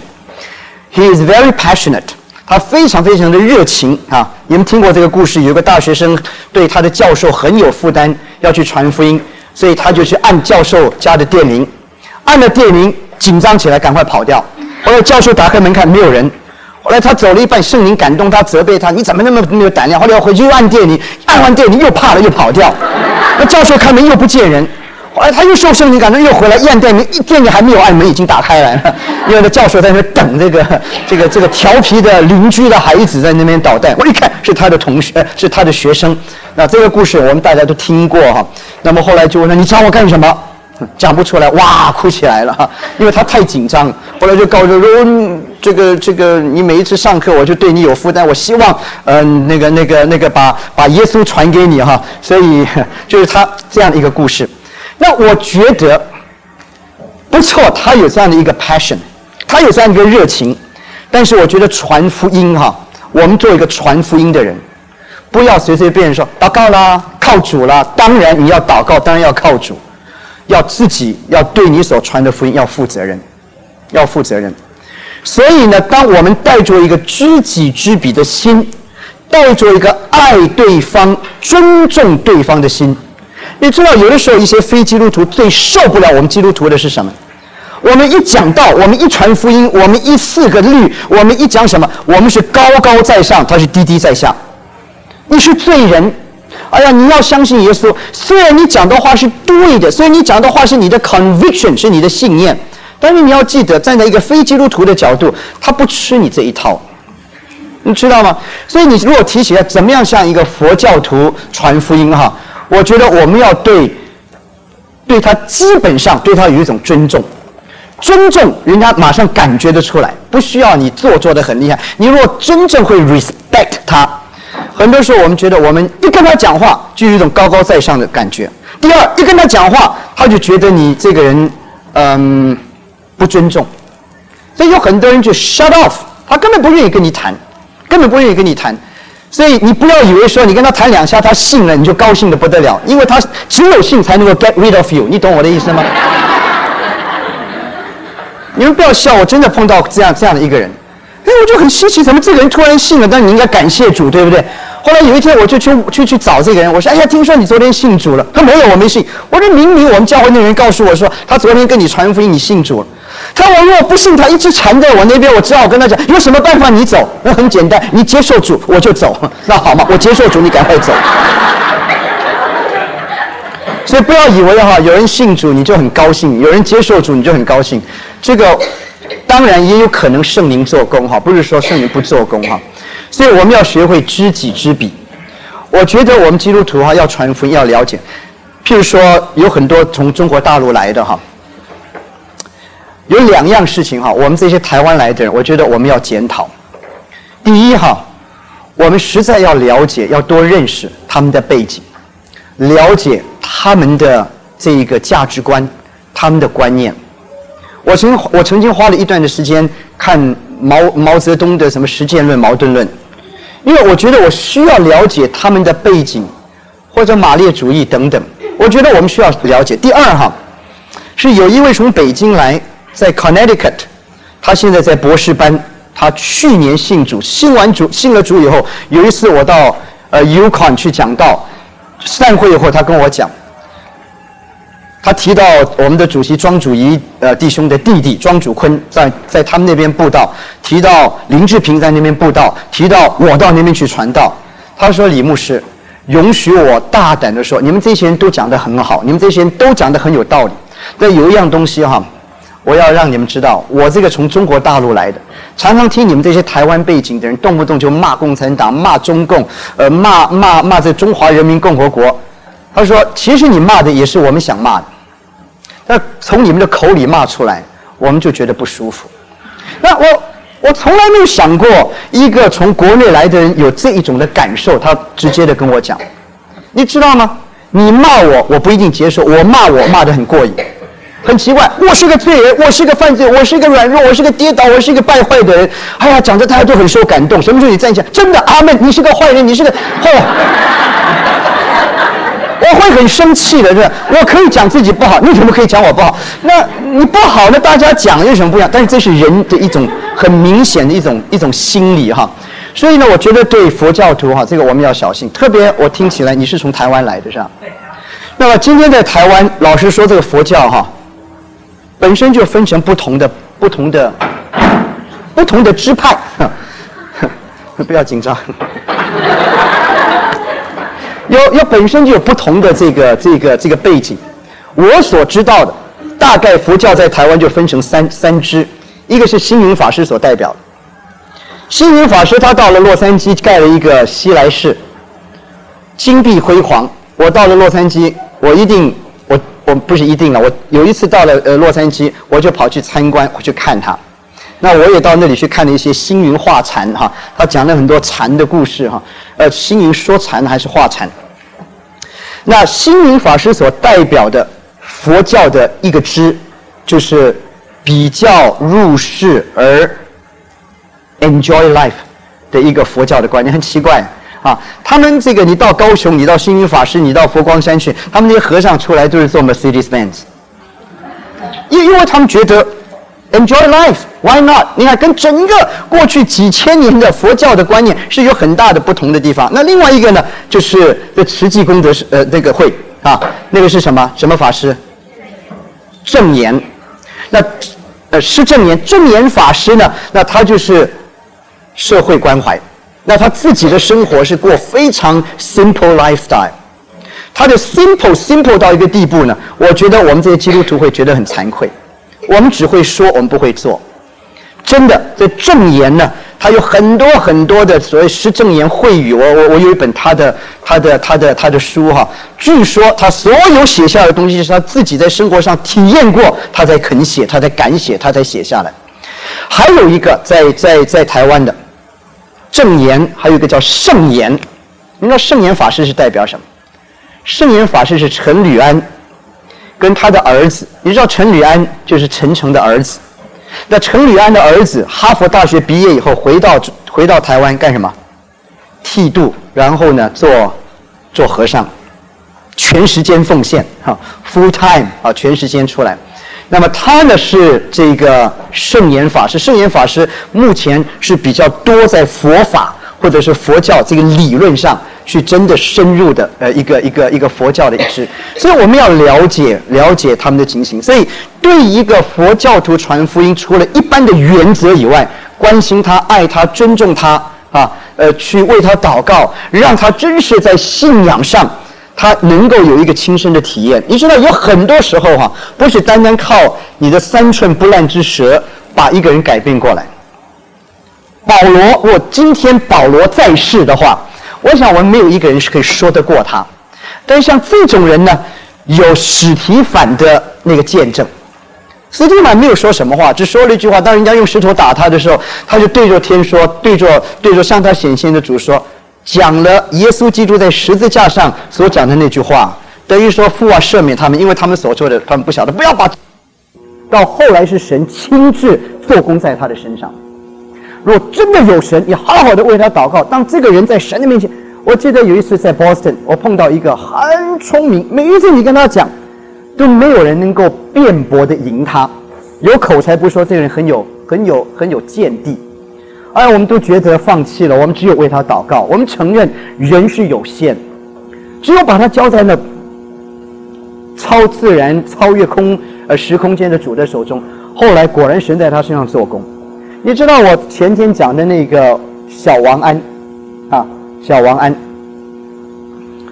passion。He is very passionate， 他非常非常的热情啊！你们听过这个故事？有个大学生对他的教授很有负担，要去传福音，所以他就去按教授家的电铃，按了电铃，紧张起来，赶快跑掉。后来教授打开门看，没有人。后来他走了一半，圣灵感动他，责备他：“你怎么那么没有胆量？”后来要回去又按电铃，按完电铃又怕了，又跑掉。那教授开门又不见人。后来他又受圣灵感动，又回来按电铃，电铃还没有按，门已经打开来了。因为那教授在那等这个这个这个调皮的邻居的孩子在那边捣蛋。我一看是他的同学，是他的学生。那这个故事我们大家都听过哈。那么后来就问他：“你找我干什么？”讲不出来，哇，哭起来了哈，因为他太紧张。后来就告诉说，嗯，这个这个，你每一次上课，我就对你有负担，我希望，嗯、呃，那个那个那个，把把耶稣传给你哈。所以就是他这样的一个故事。那我觉得不错，他有这样的一个 passion， 他有这样一个热情。但是我觉得传福音哈，我们做一个传福音的人，不要随随便便说祷告啦，靠主啦。当然你要祷告，当然要靠主。要自己要对你所传的福音要负责任，要负责任。所以呢，当我们带着一个知己知彼的心，带着一个爱对方、尊重对方的心，你知道，有的时候一些非基督徒最受不了我们基督徒的是什么？我们一讲道，我们一传福音，我们一四个律，我们一讲什么，我们是高高在上，他是低低在下。你是罪人。哎呀，你要相信耶稣。虽然你讲的话是对的，虽然你讲的话是你的 conviction， 是你的信念，但是你要记得，站在一个非基督徒的角度，他不吃你这一套，你知道吗？所以你如果提起来怎么样向一个佛教徒传福音哈，我觉得我们要对对他基本上对他有一种尊重，尊重人家马上感觉得出来，不需要你做作的很厉害。你如果真正会 respect 他。很多时候我们觉得我们一跟他讲话就有一种高高在上的感觉。第二，一跟他讲话他就觉得你这个人嗯不尊重，所以有很多人就 shut off， 他根本不愿意跟你谈，根本不愿意跟你谈。所以你不要以为说你跟他谈两下他信了你就高兴得不得了，因为他只有信才能够 get rid of you， 你懂我的意思吗？你们不要笑，我真的碰到这样这样的一个人。哎，我就很稀奇，怎么这个人突然信了？但你应该感谢主，对不对？后来有一天，我就去去去找这个人，我说：“哎呀，听说你昨天信主了。”他没有，我没信。我说：“明明我们教会那人告诉我说，他昨天跟你传福音，你信主了。”他说：“我如果不信，他一直缠在我那边，我只好跟他讲，有什么办法你走？那很简单，你接受主，我就走。那好嘛，我接受主，你赶快走。”所以不要以为哈，有人信主你就很高兴，有人接受主你就很高兴，这个。当然也有可能圣灵做工哈，不是说圣灵不做工哈，所以我们要学会知己知彼。我觉得我们基督徒哈要传福音要了解，譬如说有很多从中国大陆来的哈，有两样事情哈，我们这些台湾来的人，我觉得我们要检讨。第一哈，我们实在要了解，要多认识他们的背景，了解他们的这一个价值观，他们的观念。我曾我曾经花了一段的时间看毛毛泽东的什么实践论、矛盾论，因为我觉得我需要了解他们的背景，或者马列主义等等，我觉得我们需要了解。第二哈，是有一位从北京来，在 Connecticut， 他现在在博士班，他去年信主，信完主信了主以后，有一次我到呃 Yukon 去讲道，散会以后他跟我讲。他提到我们的主席庄主仪呃弟兄的弟弟庄主坤在在他们那边布道，提到林志平在那边布道，提到我到那边去传道。他说：“李牧师， 容许我大胆的说，你们这些人都讲得很好，你们这些人都讲得很有道理。但有一样东西哈，我要让你们知道，我这个从中国大陆来的，常常听你们这些台湾背景的人动不动就骂共产党、骂中共，呃，骂骂骂这中华人民共和国。他说，其实你骂的也是我们想骂的，但从你们的口里骂出来，我们就觉得不舒服。那我我从来没有想过，一个从国内来的人有这一种的感受，他直接的跟我讲，你知道吗？你骂我，我不一定接受；我骂我，骂得很过瘾。很奇怪，我是个罪人，我是个犯罪，我是一个软弱，我是个跌倒，我是一个败坏的人。哎呀，讲着大家都很受感动。什么时候你站起来，真的阿门，你是个坏人，你是个哦，我会很生气的，是吧？我可以讲自己不好，你怎么可以讲我不好？那你不好，那大家讲有什么不一样？但是这是人的一种很明显的一种一种心理哈。所以呢，我觉得对佛教徒哈，这个我们要小心。特别我听起来你是从台湾来的，是吧？对。那么今天在台湾，老实说，这个佛教哈，本身就分成不同的、不同的、不同的支派。不要紧张。有有本身就有不同的这个这个这个背景。我所知道的，大概佛教在台湾就分成三三支，一个是星云法师所代表的。星云法师他到了洛杉矶盖了一个西来寺，金碧辉煌。我到了洛杉矶，我一定我我不是一定了，我有一次到了呃洛杉矶，我就跑去参观，我去看他。那我也到那里去看了一些星云画禅哈，他讲了很多禅的故事哈，呃，星云说禅还是画禅。那星云法师所代表的佛教的一个支，就是比较入世而 enjoy life 的一个佛教的观念，很奇怪啊。他们这个你到高雄，你到星云法师，你到佛光山去，他们那些和尚出来都是做 Mercedes-Benz， 因因为他们觉得 enjoy life why not？ 你看，跟整个过去几千年的佛教的观念是有很大的不同的地方。那另外一个呢，就是这慈济功德是呃那个会啊，那个是什么什么法师？正言。那呃是正言，正言法师呢，那他就是社会关怀。那他自己的生活是过非常 simple lifestyle。他的 simple simple 到一个地步呢，我觉得我们这些基督徒会觉得很惭愧。我们只会说，我们不会做。真的，这正言呢，他有很多很多的所谓施正言慧语。我我我有一本他的他的他的他的书哈，据说他所有写下的东西是他自己在生活上体验过，他才肯写，他才敢写，他才写下来。还有一个在在在台湾的正言，还有一个叫圣言。你知道圣言法师是代表什么？圣言法师是陈履安跟他的儿子，你知道陈履安就是陈诚的儿子。那陈履安的儿子哈佛大学毕业以后回到回到台湾干什么？剃度，然后呢做做和尚，全时间奉献哈 ，full time 啊，全时间出来。那么他呢是这个圣严法师，圣严法师目前是比较多在佛法或者是佛教这个理论上去真的深入的呃一个一个一个佛教的一支，所以我们要了解了解他们的情形。所以对一个佛教徒传福音，除了一般的原则以外，关心他、爱他、尊重他啊，呃，去为他祷告，让他真是在信仰上他能够有一个亲身的体验。你知道有很多时候哈、啊，不是单单靠你的三寸不烂之舌把一个人改变过来。保罗，如果今天保罗在世的话，我想我们没有一个人是可以说得过他。但是像这种人呢，有史提反的那个见证。史提反没有说什么话，只说了一句话。当人家用石头打他的时候，他就对着天说，对着对着向他显现的主说，讲了耶稣基督在十字架上所讲的那句话，等于说父啊赦免他们，因为他们所做的他们不晓得，不要把。到后来是神亲自做工在他的身上。如果真的有神，你好好的为他祷告。当这个人在神的面前，我记得有一次在 Boston， 我碰到一个很聪明，每一次你跟他讲，都没有人能够辩驳的赢他，有口才不说，这个人很有很有很有见地。哎，我们都觉得放弃了，我们只有为他祷告。我们承认人是有限，只有把他交在那超自然、超越空呃时空间的主的手中。后来果然神在他身上做工。你知道我前天讲的那个小王安啊，小王安，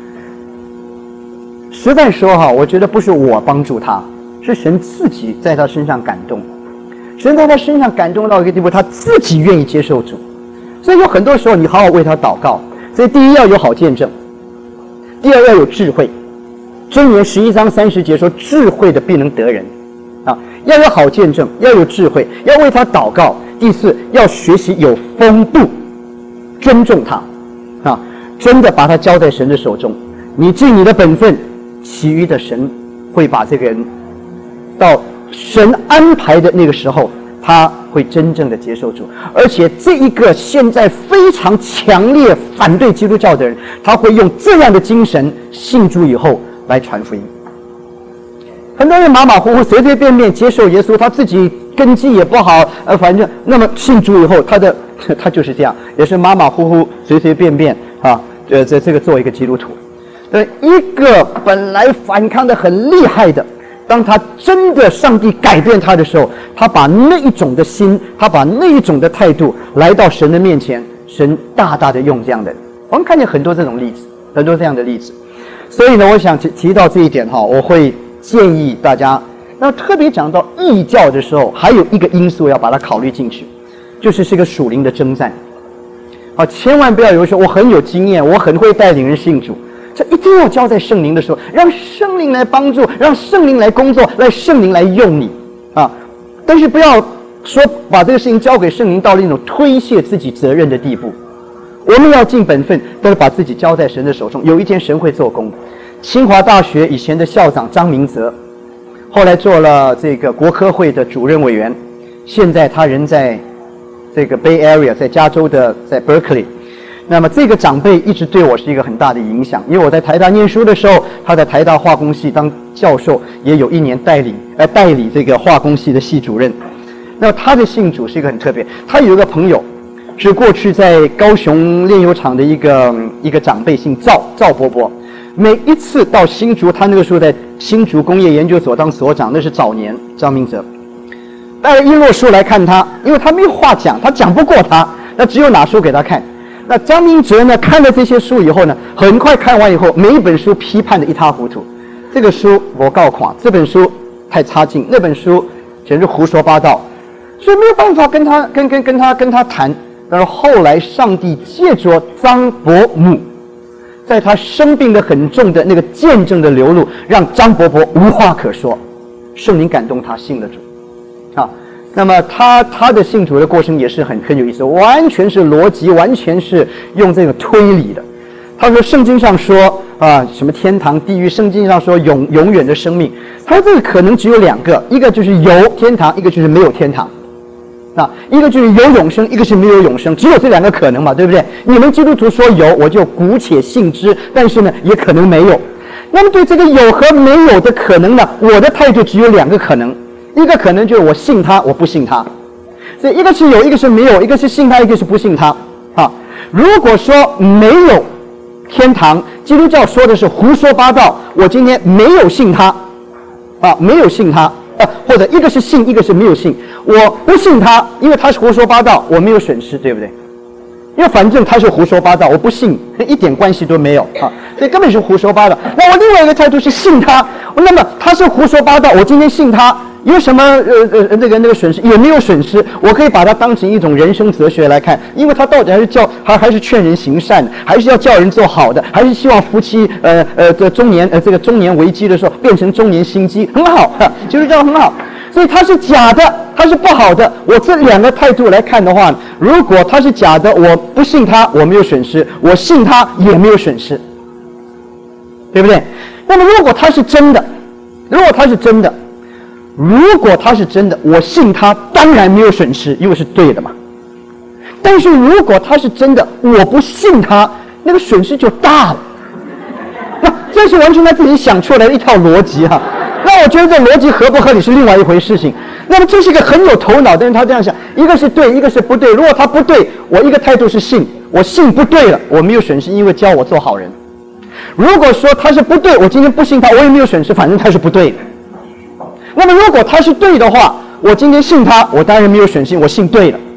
实在说哈，我觉得不是我帮助他，是神自己在他身上感动。神在他身上感动到一个地步，他自己愿意接受主。所以有很多时候，你好好为他祷告。所以第一要有好见证，第二要有智慧。箴言十一章三十节说：“智慧的必能得人。”啊，要有好见证，要有智慧，要为他祷告。第四，要学习有风度，尊重他，啊，真的把他交在神的手中。你尽你的本分，其余的神会把这个人到神安排的那个时候，他会真正的接受主。而且这一个现在非常强烈反对基督教的人，他会用这样的精神信主以后来传福音。很多人马马虎虎随随便便接受耶稣，他自己根基也不好，呃，反正那么信主以后，他的他就是这样，也是马马虎虎随随便便啊，呃，这这个做一个基督徒。呃，一个本来反抗的很厉害的，当他真的上帝改变他的时候，他把那一种的心，他把那一种的态度来到神的面前，神大大的用这样的人。我们看见很多这种例子，很多这样的例子。所以呢，我想提提到这一点哈，我会建议大家，那特别讲到异教的时候，还有一个因素要把它考虑进去，就是是个属灵的征战。啊，千万不要有人说我很有经验，我很会带领人信主。这一定要交在圣灵的时候，让圣灵来帮助，让圣灵来工作，让圣灵来用你啊！但是不要说把这个事情交给圣灵到了一种推卸自己责任的地步。我们要尽本分，但是把自己交在神的手中。有一天神会做工。清华大学以前的校长张明泽，后来做了这个国科会的主任委员，现在他人在这个 Bay Area， 在加州的在 Berkeley。那么这个长辈一直对我是一个很大的影响，因为我在台大念书的时候，他在台大化工系当教授，也有一年带领呃代理这个化工系的系主任。那么他的信主是一个很特别，他有一个朋友是过去在高雄炼油厂的一个一个长辈，姓赵，赵伯伯。每一次到新竹，他那个时候在新竹工业研究所当所长，那是早年张明哲带了一摞书来看他，因为他没有话讲，他讲不过他，那只有拿书给他看。那张明哲呢，看了这些书以后呢，很快看完以后，每一本书批判的一塌糊涂。这个书我告垮，这本书太差劲，那本书简直胡说八道，所以没有办法跟他跟跟跟他跟他谈。但是后来上帝借着张伯母，在他生病的很重的那个见证的流露，让张伯伯无话可说，圣灵感动他信了主，啊。那么他他的信主的过程也是很很有意思，完全是逻辑，完全是用这个推理的。他说圣经上说啊，什么天堂地狱，圣经上说永永远的生命，他说这个可能只有两个，一个就是有天堂，一个就是没有天堂。啊，一个就是有永生，一个是没有永生，只有这两个可能嘛，对不对？你们基督徒说有，我就姑且信之，但是呢，也可能没有。那么对这个有和没有的可能呢，我的态度只有两个可能。一个可能就是我信他，我不信他，所以一个是有，一个是没有，一个是信他，一个是不信他啊。如果说没有天堂，基督教说的是胡说八道，我今天没有信他啊，没有信他啊，或者一个是信，一个是没有信，我不信他，因为他是胡说八道，我没有损失，对不对？因为反正他是胡说八道，我不信，一点关系都没有啊，所以根本是胡说八道。那我另外一个态度是信他，那么他是胡说八道，我今天信他。有什么呃呃那个那个损失？也没有损失，我可以把它当成一种人生哲学来看，因为他到底还是叫还还是劝人行善，还是要叫人做好的，还是希望夫妻呃呃这中年呃这个中年危机的时候变成中年心机，很好，就是这样很好。所以他是假的，他是不好的。我这两个态度来看的话，如果他是假的，我不信他，我没有损失；我信他也没有损失，对不对？那么如果他是真的，如果他是真的。如果他是真的，我信他当然没有损失，因为是对的嘛。但是如果他是真的，我不信他，那个损失就大了。那这是完全他自己想出来的一套逻辑哈。那我觉得这逻辑合不合理是另外一回事情。那么这是一个很有头脑的人，他这样想，一个是对，一个是不对。如果他不对，我一个态度是信，我信不对了，我没有损失，因为教我做好人。如果说他是不对，我今天不信他，我也没有损失，反正他是不对的。那么如果他是对的话，我今天信他，我当然没有损失，我信对了。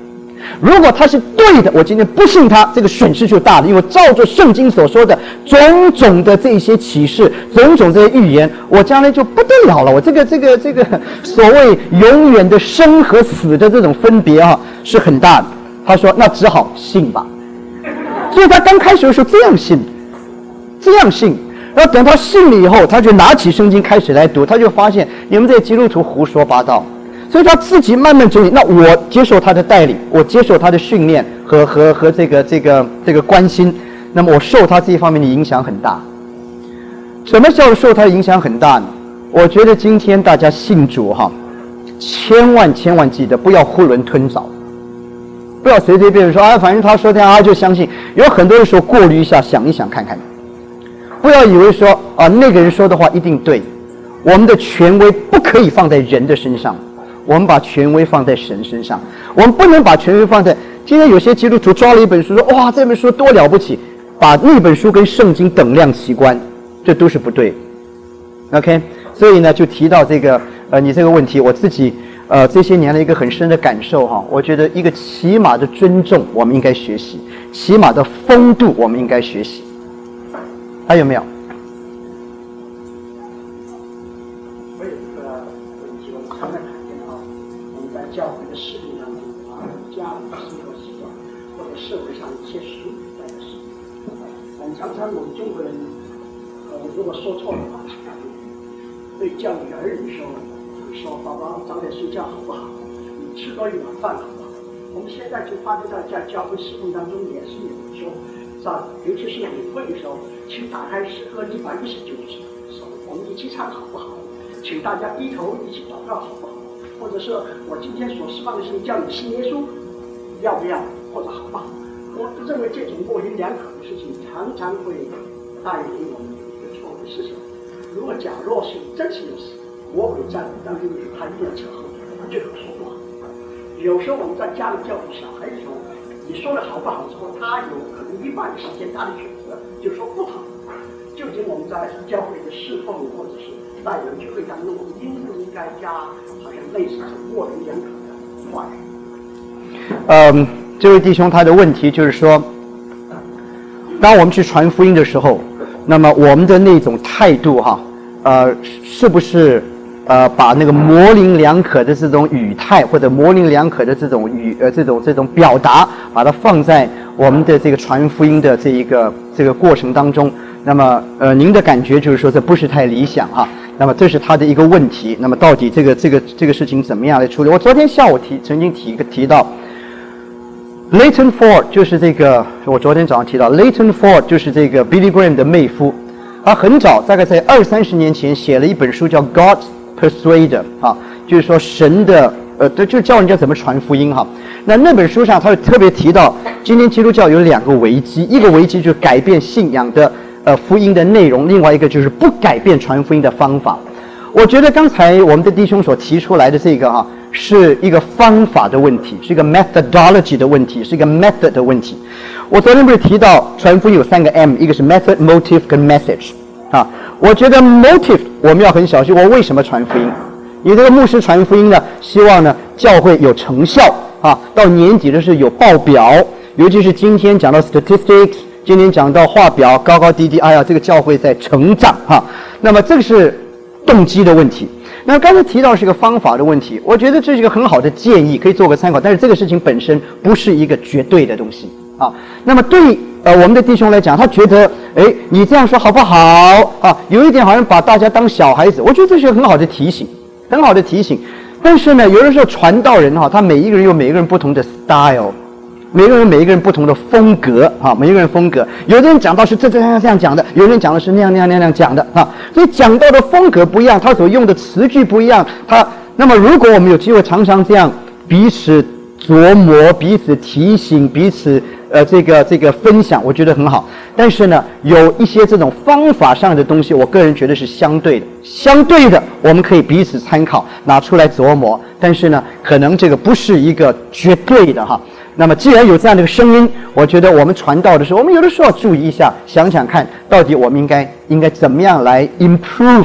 如果他是对的，我今天不信他，这个损失就大了。因为照着圣经所说的种种的这些启示，种种这些预言，我将来就不得了了。我这个这个这个所谓永远的生和死的这种分别啊，是很大的。他说：“那只好信吧。”所以他刚开始的时候这样信，这样信。然后等他信了以后，他就拿起圣经开始来读，他就发现你们这些基督徒胡说八道。所以他自己慢慢整理。那我接受他的带领，我接受他的训练和和和这个这个这个关心，那么我受他这一方面的影响很大。什么叫受他的影响很大呢？我觉得今天大家信主哈，千万千万记得不要囫囵吞枣，不要随随便便说啊，反正他说这样啊就相信。有很多的时候过滤一下，想一想看看，不要以为说啊那个人说的话一定对。我们的权威不可以放在人的身上。我们把权威放在神身上，我们不能把权威放在。今天有些基督徒抓了一本书说：“哇，这本书多了不起！”把那本书跟圣经等量齐观，这都是不对。OK， 所以呢，就提到这个呃，你这个问题，我自己呃这些年的一个很深的感受哈，我觉得一个起码的尊重我们应该学习，起码的风度我们应该学习。还有没有？ 我有一个问题，我常常看见啊，我们在教会的事情当中啊，家里的生活习惯，或者社会上一些实在的事情，我们常常我们中国人，呃，如果说错了话，对教育儿女说，说宝宝早点睡觉好不好？你吃多一碗饭好不好？我们现在就发觉到在教会事奉当中也是有说，是吧？尤其是领会的时候，请打开诗歌一百一十九首，我们一起唱好不好？请大家低头一起祷告好不好？或者是我今天所释放的是叫你信耶稣，要不要？或者好不好？我认为这种模棱两可的事情常常会带领我们一个错误的思想。如果假若是真是有魔鬼在当中，他一定要扯后腿，最好说不好。有时候我们在家里教育小孩的时候，你说的好不好之后，他有可能一半的时间他的选择就说不好。究竟我们在教会的侍奉或者是带人聚会当中，我们应不应该加好像类似模棱两可的话语？ 嗯，这位弟兄他的问题就是说，当我们去传福音的时候，那么我们的那种态度哈，呃，是不是呃把那个模棱两可的这种语态或者模棱两可的这种语呃这种这种表达，把它放在我们的这个传福音的这一个这个过程当中？那么呃，您的感觉就是说这不是太理想哈。那么这是他的一个问题。那么到底这个这个这个事情怎么样来处理？我昨天下午提曾经提提到。Leighton Ford 就是这个，我昨天早上提到 Leighton Ford 就是这个 Billy Graham 的妹夫，他很早，大概在二三十年前写了一本书叫 God's Persuader 啊，就是说神的呃，就教人家怎么传福音哈。那那本书上他特别提到，今天基督教有两个危机，一个危机就是改变信仰的呃福音的内容，另外一个就是不改变传福音的方法。我觉得刚才我们的弟兄所提出来的这个哈。是一个方法的问题，是一个 methodology 的问题，是一个 method 的问题。我昨天不是提到传福音有三个 M， 一个是 method、motive 跟 message 啊。我觉得 motive 我们要很小心。我为什么传福音？你这个牧师传福音呢，希望呢教会有成效啊。到年底的时候有报表，尤其是今天讲到 statistics， 今天讲到画表高高低低，哎呀，这个教会在成长哈。那么这个是动机的问题。那刚才提到是一个方法的问题，我觉得这是一个很好的建议，可以做个参考。但是这个事情本身不是一个绝对的东西啊。那么对呃我们的弟兄来讲，他觉得，哎，你这样说好不好啊？有一点好像把大家当小孩子，我觉得这是一个很好的提醒，很好的提醒。但是呢，有的时候传道人哈，他每一个人有每一个人不同的 style。每个人每一个人不同的风格啊，每一个人风格，有的人讲到是这这样这样讲的，有的人讲的是那样那样那样讲的啊，所以讲到的风格不一样，他所用的词句不一样，他那么如果我们有机会常常这样彼此琢磨、彼此提醒、彼此呃这个这个分享，我觉得很好。但是呢，有一些这种方法上的东西，我个人觉得是相对的，相对的我们可以彼此参考，拿出来琢磨。但是呢，可能这个不是一个绝对的哈。那么既然有这样的一个声音，我觉得我们传道的时候，我们有的时候要注意一下，想想看到底我们应该应该怎么样来 improve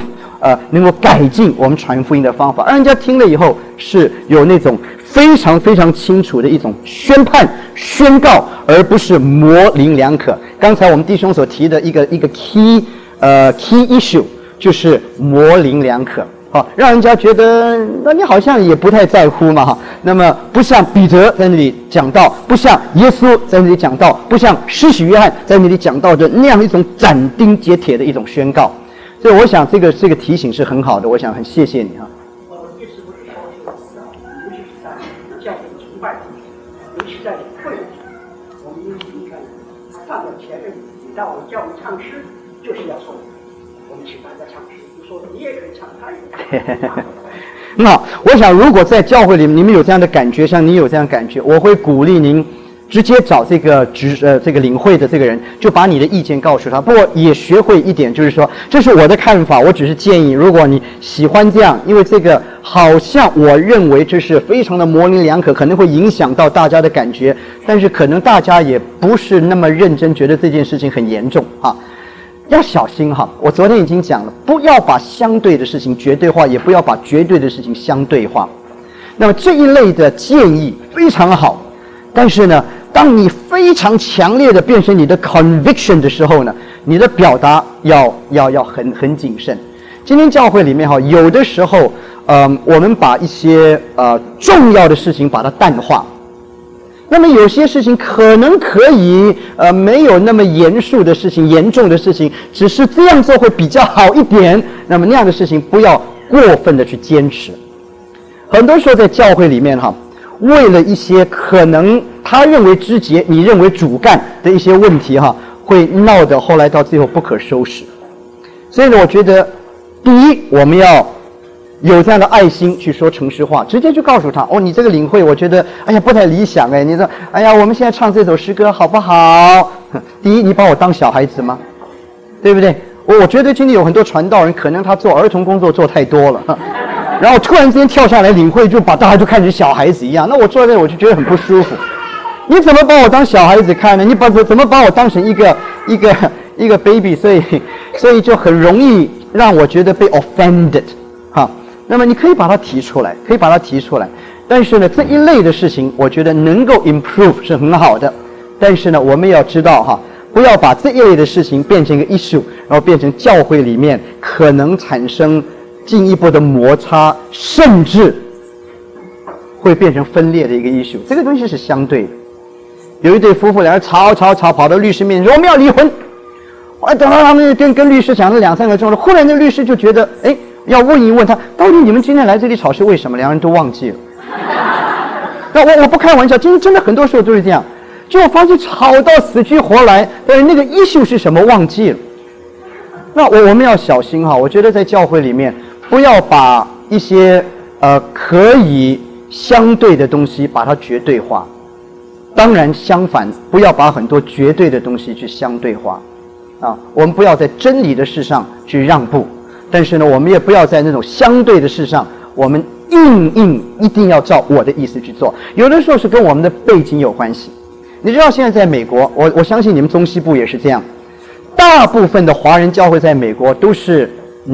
呃能够改进我们传福音的方法，让人家听了以后是有那种非常非常清楚的一种宣判、宣告，而不是模棱两可。刚才我们弟兄所提的一个一个 key 呃 key issue 就是模棱两可。好，让人家觉得那你好像也不太在乎嘛哈。那么不像彼得在那里讲道，不像耶稣在那里讲道，不像施洗约翰在那里讲道的那样一种斩钉截铁的一种宣告。所以我想这个这个提醒是很好的，我想很谢谢你哈。 我的意思不是说是尤其是在教会的崇拜中，尤其在领会中，我们应该站在前面，你到我们教会唱诗，就是要说我们请大家唱诗。说你也可以唱，他也可以唱。 那我想，如果在教会里面你们有这样的感觉，像你有这样的感觉，我会鼓励您直接找这个职呃这个领会的这个人，就把你的意见告诉他。不过也学会一点，就是说这是我的看法，我只是建议，如果你喜欢这样，因为这个好像我认为这是非常的模棱两可，可能会影响到大家的感觉，但是可能大家也不是那么认真，觉得这件事情很严重啊。要小心哈！我昨天已经讲了，不要把相对的事情绝对化，也不要把绝对的事情相对化。那么这一类的建议非常好，但是呢，当你非常强烈的变成你的 conviction 的时候呢，你的表达要要要很很谨慎。今天教会里面哈，有的时候，呃，我们把一些呃重要的事情把它淡化。那么有些事情可能可以，呃，没有那么严肃的事情、严重的事情，只是这样做会比较好一点。那么那样的事情不要过分的去坚持。很多时候在教会里面哈，为了一些可能他认为枝节、你认为主干的一些问题哈，会闹得后来到最后不可收拾。所以呢，我觉得第一，我们要有这样的爱心去说诚实话，直接就告诉他哦，你这个领会我觉得哎呀不太理想哎，你说哎呀我们现在唱这首诗歌好不好？第一，你把我当小孩子吗？对不对？我我觉得今天有很多传道人可能他做儿童工作做太多了，然后突然之间跳下来领会，就把大家就看成小孩子一样，那我坐在这我就觉得很不舒服。你怎么把我当小孩子看呢？你把怎么把我当成一个一个一个 baby？ 所以所以就很容易让我觉得被 offended 哈。那么你可以把它提出来，可以把它提出来，但是呢，这一类的事情，我觉得能够 improve 是很好的。但是呢，我们要知道哈，不要把这一类的事情变成一个 issue， 然后变成教会里面可能产生进一步的摩擦，甚至会变成分裂的一个 issue。这个东西是相对的。有一对夫妇两人吵吵吵，跑到律师面前说我们要离婚。后来等到他们跟跟律师讲了两三个钟头，忽然那律师就觉得，哎。要问一问他，到底你们今天来这里吵是为什么？两人都忘记了。那我我不开玩笑，今天真的很多时候都是这样，就我发现吵到死去活来，但是那个 issue 是什么忘记了。那我我们要小心哈，我觉得在教会里面不要把一些呃可以相对的东西把它绝对化，当然相反，不要把很多绝对的东西去相对化啊。我们不要在真理的事上去让步。但是呢，我们也不要在那种相对的事上，我们硬硬一定要照我的意思去做。有的时候是跟我们的背景有关系。你知道现在在美国，我我相信你们中西部也是这样，大部分的华人教会在美国都是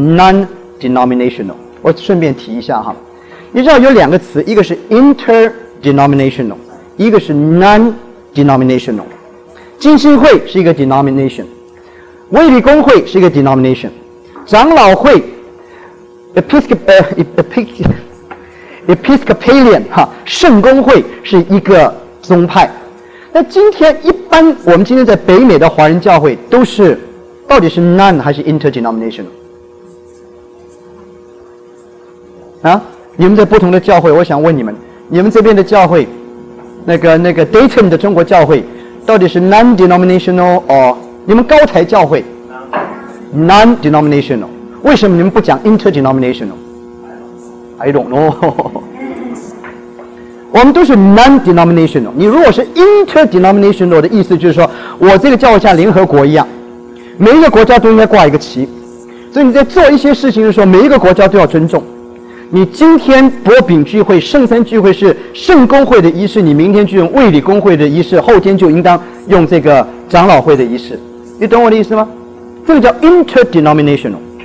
non-denominational。我顺便提一下哈，你知道有两个词，一个是 interdenominational， 一个是 non-denominational。浸信会是一个 denomination， 卫理公会是一个 denomination。长老会 Episcopalian 哈，圣公会是一个宗派。那今天一般我们今天在北美的华人教会都是到底是 non 还是 interdenominational 啊？你们在不同的教会，我想问你们，你们这边的教会，那个那个 Dayton 的中国教会，到底是 non-denominational or 你们高台教会？ non-denominational， 为什么你们不讲 interdenominational？ I don't know 我们都是 non-denominational。你如果是 interdenominational 的意思就是说，我这个教会像联合国一样，每一个国家都应该挂一个旗，所以你在做一些事情的时候，每一个国家都要尊重。你今天薄饼聚会、圣餐聚会是圣公会的仪式，你明天就用卫理公会的仪式，后天就应当用这个长老会的仪式。你懂我的意思吗？这个叫 interdenominational。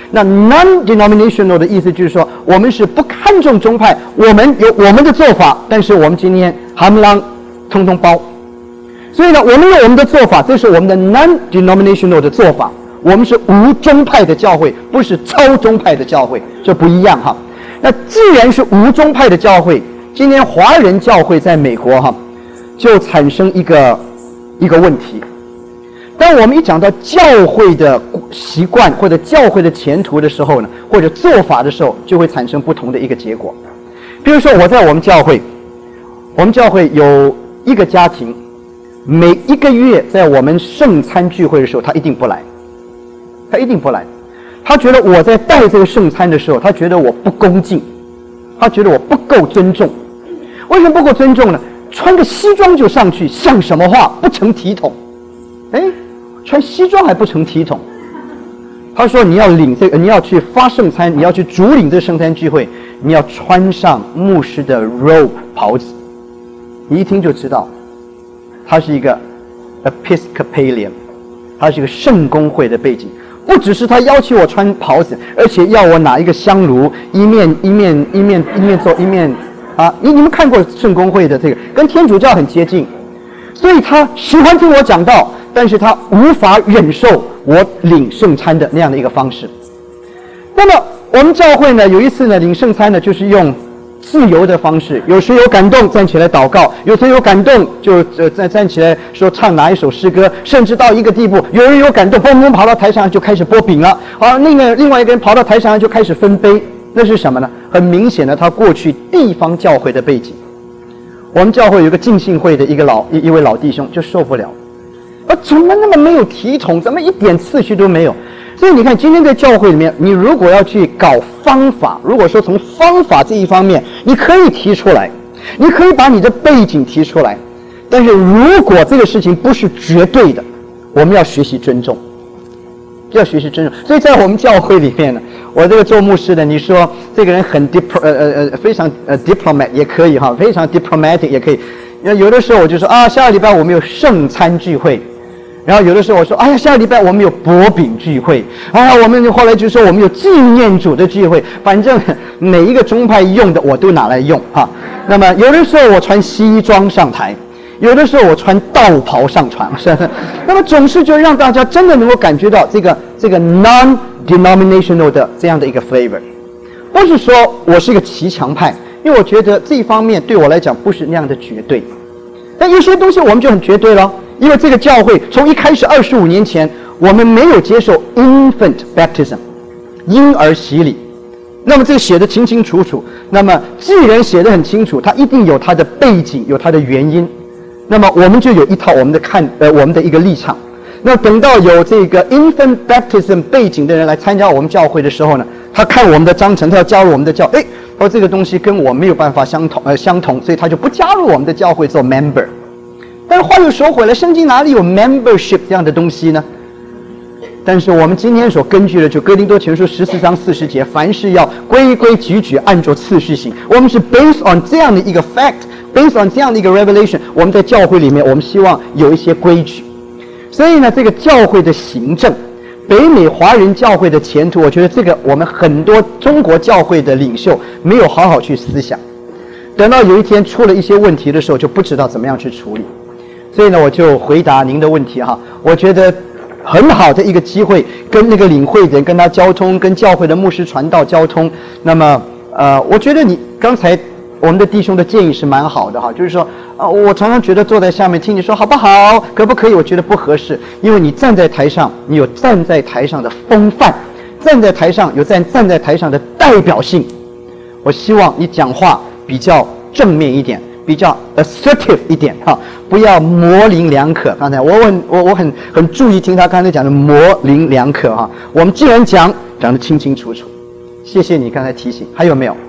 那 non-denominational 的意思就是说，我们是不看重宗派，我们有我们的做法，但是我们今天含不啷通通包。所以呢，我们有我们的做法，这是我们的 non-denominational 的做法。我们是无宗派的教会，不是超宗派的教会，这不一样哈。那既然是无宗派的教会，今天华人教会在美国哈，就产生一个一个问题。当我们一讲到教会的习惯或者教会的前途的时候呢，或者做法的时候，就会产生不同的一个结果。比如说，我在我们教会，我们教会有一个家庭，每一个月在我们圣餐聚会的时候，他一定不来，他一定不来。他觉得我在带这个圣餐的时候，他觉得我不恭敬，他觉得我不够尊重。为什么不够尊重呢？穿个西装就上去，像什么话？不成体统。哎，穿西装还不成体统。他说你要领这个，你要去发圣餐，你要去主领这圣餐聚会，你要穿上牧师的 robe 袍子。你一听就知道，他是一个 Episcopalian， 他是一个圣公会的背景。不只是他要求我穿袍子，而且要我拿一个香炉，一面一面一面一面做一面啊！你你们看过圣公会的这个，跟天主教很接近，所以他喜欢听我讲道，但是他无法忍受我领圣餐的那样的一个方式。那么我们教会呢，有一次呢领圣餐呢，就是用自由的方式，有谁有感动站起来祷告，有谁有感动就呃站站起来说唱哪一首诗歌，甚至到一个地步，有人有感动，嘣嘣跑到台上就开始拨饼了，好，另外另外一个人跑到台上就开始分杯，那是什么呢？很明显的，他过去地方教会的背景。我们教会有一个浸信会的一个老一一位老弟兄就受不了，啊，怎么那么没有体统，怎么一点次序都没有？所以你看，今天在教会里面，你如果要去搞方法，如果说从方法这一方面，你可以提出来，你可以把你的背景提出来，但是如果这个事情不是绝对的，我们要学习尊重，要学习尊重。所以在我们教会里面呢，我这个做牧师的，你说这个人很 dip 呃呃呃非常呃 diplomat 也可以哈，非常 diplomatic 也可以。那有的时候我就说啊，下个礼拜我们有圣餐聚会。然后有的时候我说，哎呀，下个礼拜我们有薄饼聚会，啊，我们后来就说我们有纪念主的聚会，反正每一个宗派用的我都拿来用哈。那么有的时候我穿西装上台，有的时候我穿道袍上船，是吧？那么总是就让大家真的能够感觉到这个这个 non-denominational 的这样的一个 flavor。不是说我是一个骑墙派，因为我觉得这一方面对我来讲不是那样的绝对，但有些东西我们就很绝对了。因为这个教会从一开始二十五年前，我们没有接受 infant baptism 婴儿洗礼，那么这个写得清清楚楚。那么既然写得很清楚，它一定有它的背景，有它的原因。那么我们就有一套我们的看呃我们的一个立场。那等到有这个 infant baptism 背景的人来参加我们教会的时候呢，他看我们的章程，他要加入我们的教，哎，哦这个东西跟我没有办法相同呃相同，所以他就不加入我们的教会做 member。但是话又说回来，圣经哪里有 membership 这样的东西呢？但是我们今天所根据的就哥林多前书十四章四十节，凡事要规规矩矩按着次序行。我们是 based on 这样的一个 fact，based on 这样的一个 revelation， 我们在教会里面，我们希望有一些规矩。所以呢，这个教会的行政，北美华人教会的前途，我觉得这个我们很多中国教会的领袖没有好好去思想。等到有一天出了一些问题的时候，就不知道怎么样去处理。所以呢，我就回答您的问题哈。我觉得很好的一个机会，跟那个领会人跟他交通，跟教会的牧师传道交通。那么，呃，我觉得你刚才我们的弟兄的建议是蛮好的哈，就是说，啊、呃，我常常觉得坐在下面听你说好不好，可不可以？我觉得不合适，因为你站在台上，你有站在台上的风范，站在台上有站站在台上的代表性。我希望你讲话比较正面一点。比较 assertive 一点哈，不要模棱两可。刚才我问我我很很注意听他刚才讲的模棱两可哈。我们既然讲讲得清清楚楚，谢谢你刚才提醒。还有没有？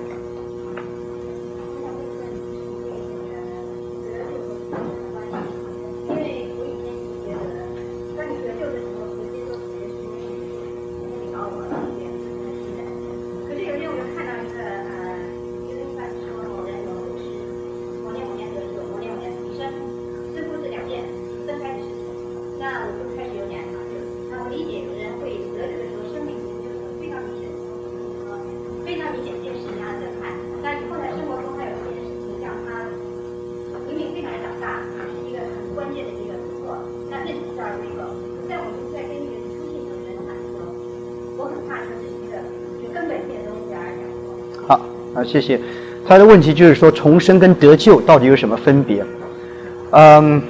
那我就开始有点，那我理解有人会得这个时候生命就是非常啊，谢谢。他的问题就是说，重生跟得救到底有什么分别？嗯，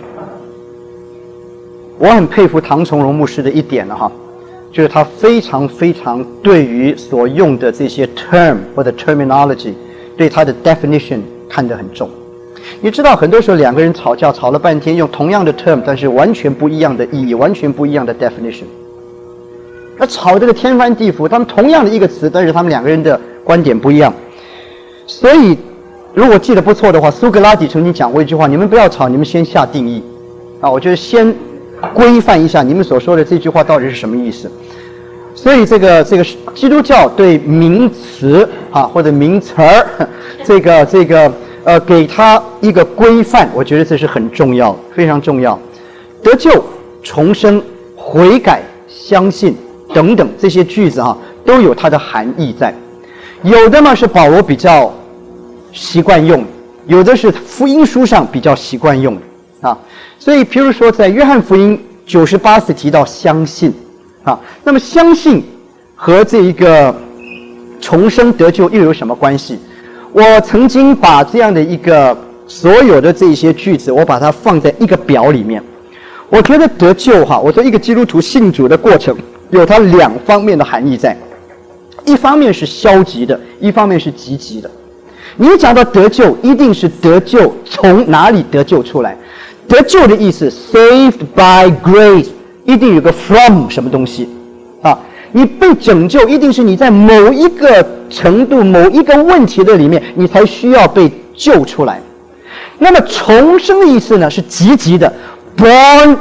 我很佩服唐从容牧师的一点了哈，就是他非常非常对于所用的这些 term 或者 terminology， 对他的 definition 看得很重。你知道，很多时候两个人吵架吵了半天，用同样的 term， 但是完全不一样的意义，完全不一样的 definition。那吵这个天翻地覆，他们同样的一个词，但是他们两个人的观点不一样。所以，如果记得不错的话，苏格拉底曾经讲过一句话：你们不要吵，你们先下定义。啊，我觉得先规范一下你们所说的这句话到底是什么意思。所以这个这个基督教对名词啊或者名词儿，这个这个呃给他一个规范，我觉得这是很重要，非常重要。得救、重生、悔改、相信等等这些句子哈、啊，都有它的含义在。有的嘛是保罗比较习惯用，有的是福音书上比较习惯用啊。所以，譬如说在约翰福音九十八次提到相信啊，那么相信和这一个重生得救又有什么关系？我曾经把这样的一个所有的这些句子，我把它放在一个表里面。我觉得得救哈，我说一个基督徒信主的过程有它两方面的含义在，一方面是消极的，一方面是积极的。你讲到得救，一定是得救从哪里得救出来？得救的意思 ，saved by grace， 一定有个 from 什么东西啊？你被拯救，一定是你在某一个程度、某一个问题的里面，你才需要被救出来。那么重生的意思呢，是积极的 ，born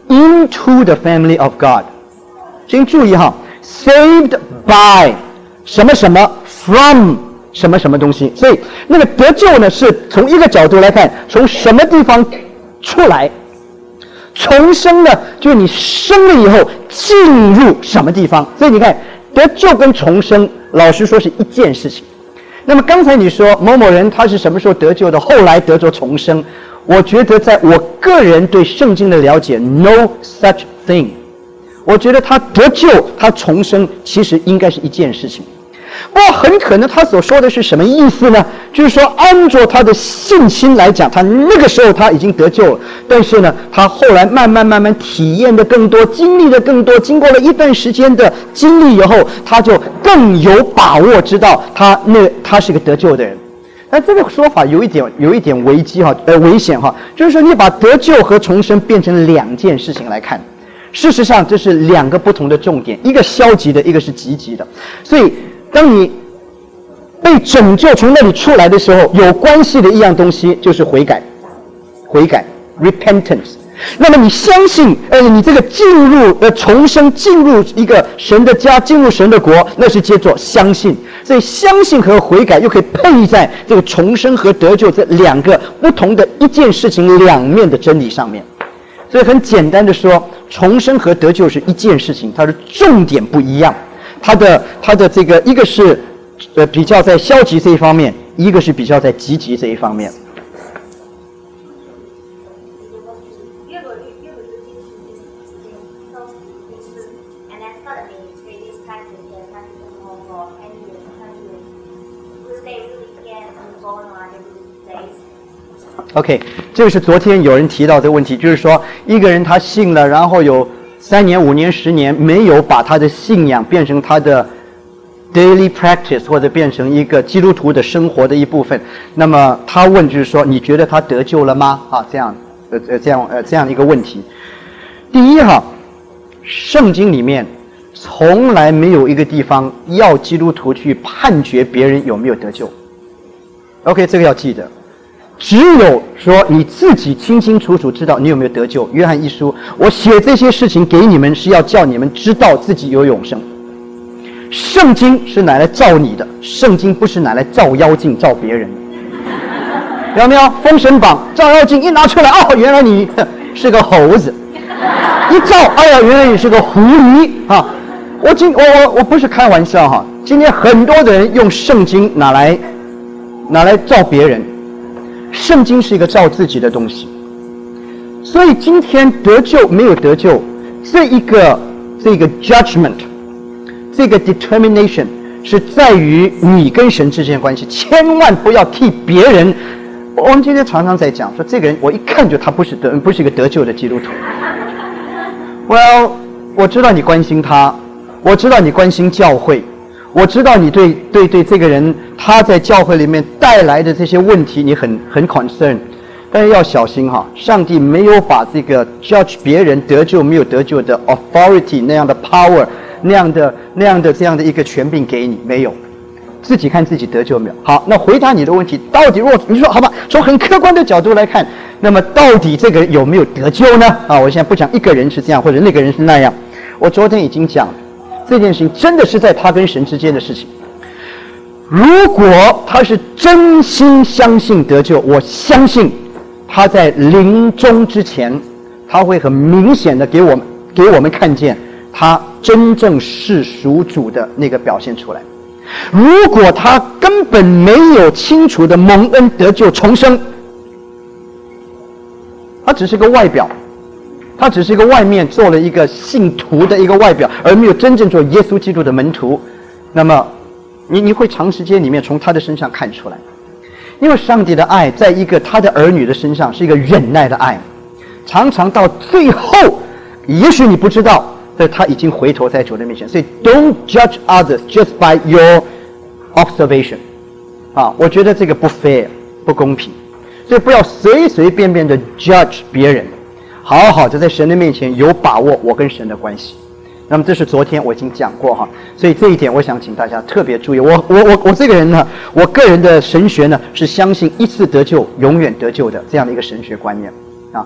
into the family of God。请注意哈 ，saved by 什么什么 from 什么什么东西，所以那个得救呢，是从一个角度来看，从什么地方出来。重生呢，就是你生了以后进入什么地方。所以你看，得救跟重生，老实说是一件事情。那么刚才你说某某人他是什么时候得救的，后来得着重生，我觉得在我个人对圣经的了解 ，no such thing。我觉得他得救，他重生，其实应该是一件事情。不过很可能他所说的是什么意思呢？就是说，按照他的信心来讲，他那个时候他已经得救了，但是呢，他后来慢慢慢慢体验的更多，经历的更多，经过了一段时间的经历以后，他就更有把握知道他那他是个得救的人。但这个说法有一点有一点危机哈，呃危险哈，就是说你把得救和重生变成两件事情来看。事实上，这是两个不同的重点，一个消极的，一个是积极的。所以，当你被拯救从那里出来的时候，有关系的一样东西就是悔改，悔改 （repentance）。那么你相信，呃，你这个进入呃重生，进入一个神的家，进入神的国，那是接着相信。所以，相信和悔改又可以配在这个重生和得救这两个不同的一件事情两面的真理上面。所以很简单的说，重生和得救是一件事情，它的重点不一样，它的它的这个一个是呃比较在消极这一方面，一个是比较在积极这一方面。OK， 这个是昨天有人提到的问题，就是说一个人他信了，然后有三年、五年、十年没有把他的信仰变成他的 daily practice 或者变成一个基督徒的生活的一部分。那么他问就是说，你觉得他得救了吗？啊，这样呃呃这样呃这样的一个问题。第一哈，圣经里面从来没有一个地方要基督徒去判决别人有没有得救。OK， 这个要记得。只有说你自己清清楚楚知道你有没有得救。约翰一书，我写这些事情给你们是要叫你们知道自己有永生。圣经是拿来照你的，圣经不是拿来照妖精照别人的。有没有？封神榜照妖精一拿出来，哦，原来你是个猴子；一照，哎呀，原来你是个狐狸啊！我今我我我不是开玩笑哈，今天很多的人用圣经拿来拿来照别人。圣经是一个照自己的东西，所以今天得救没有得救，这一个这个 judgment， 这个 determination 是在于你跟神之间的关系，千万不要替别人。我们今天常常在讲说，这个人我一看就他不是得不是一个得救的基督徒。Well， 我知道你关心他，我知道你关心教会，我知道你对对对这个人他在教会里面带来的这些问题你很很 concern， 但是要小心哈，上帝没有把这个 judge 别人得救没有得救的 authority 那样的 power。那样的那样的这样的一个权柄给你没有，自己看自己得救没有。好，那回答你的问题，到底若你说好吧，从很客观的角度来看，那么到底这个有没有得救呢？啊，我现在不讲一个人是这样，或者那个人是那样。我昨天已经讲了，这件事情真的是在他跟神之间的事情。如果他是真心相信得救，我相信他在临终之前，他会很明显的给我们给我们看见。他真正是属主的那个表现出来。如果他根本没有清楚的蒙恩得救重生，他只是个外表，他只是一个外面做了一个信徒的一个外表，而没有真正做耶稣基督的门徒，那么你你会长时间里面从他的身上看出来，因为上帝的爱在一个他的儿女的身上是一个忍耐的爱，常常到最后，也许你不知道。但他已经回头在主的面前，所以 don't judge others just by your observation， 啊，我觉得这个不 fair， 不公平，所以不要随随便便的 judge 别人，好好的在神的面前有把握我跟神的关系。那么这是昨天我已经讲过哈，所以这一点我想请大家特别注意。我我我我这个人呢，我个人的神学呢是相信一次得救永远得救的这样的一个神学观念啊。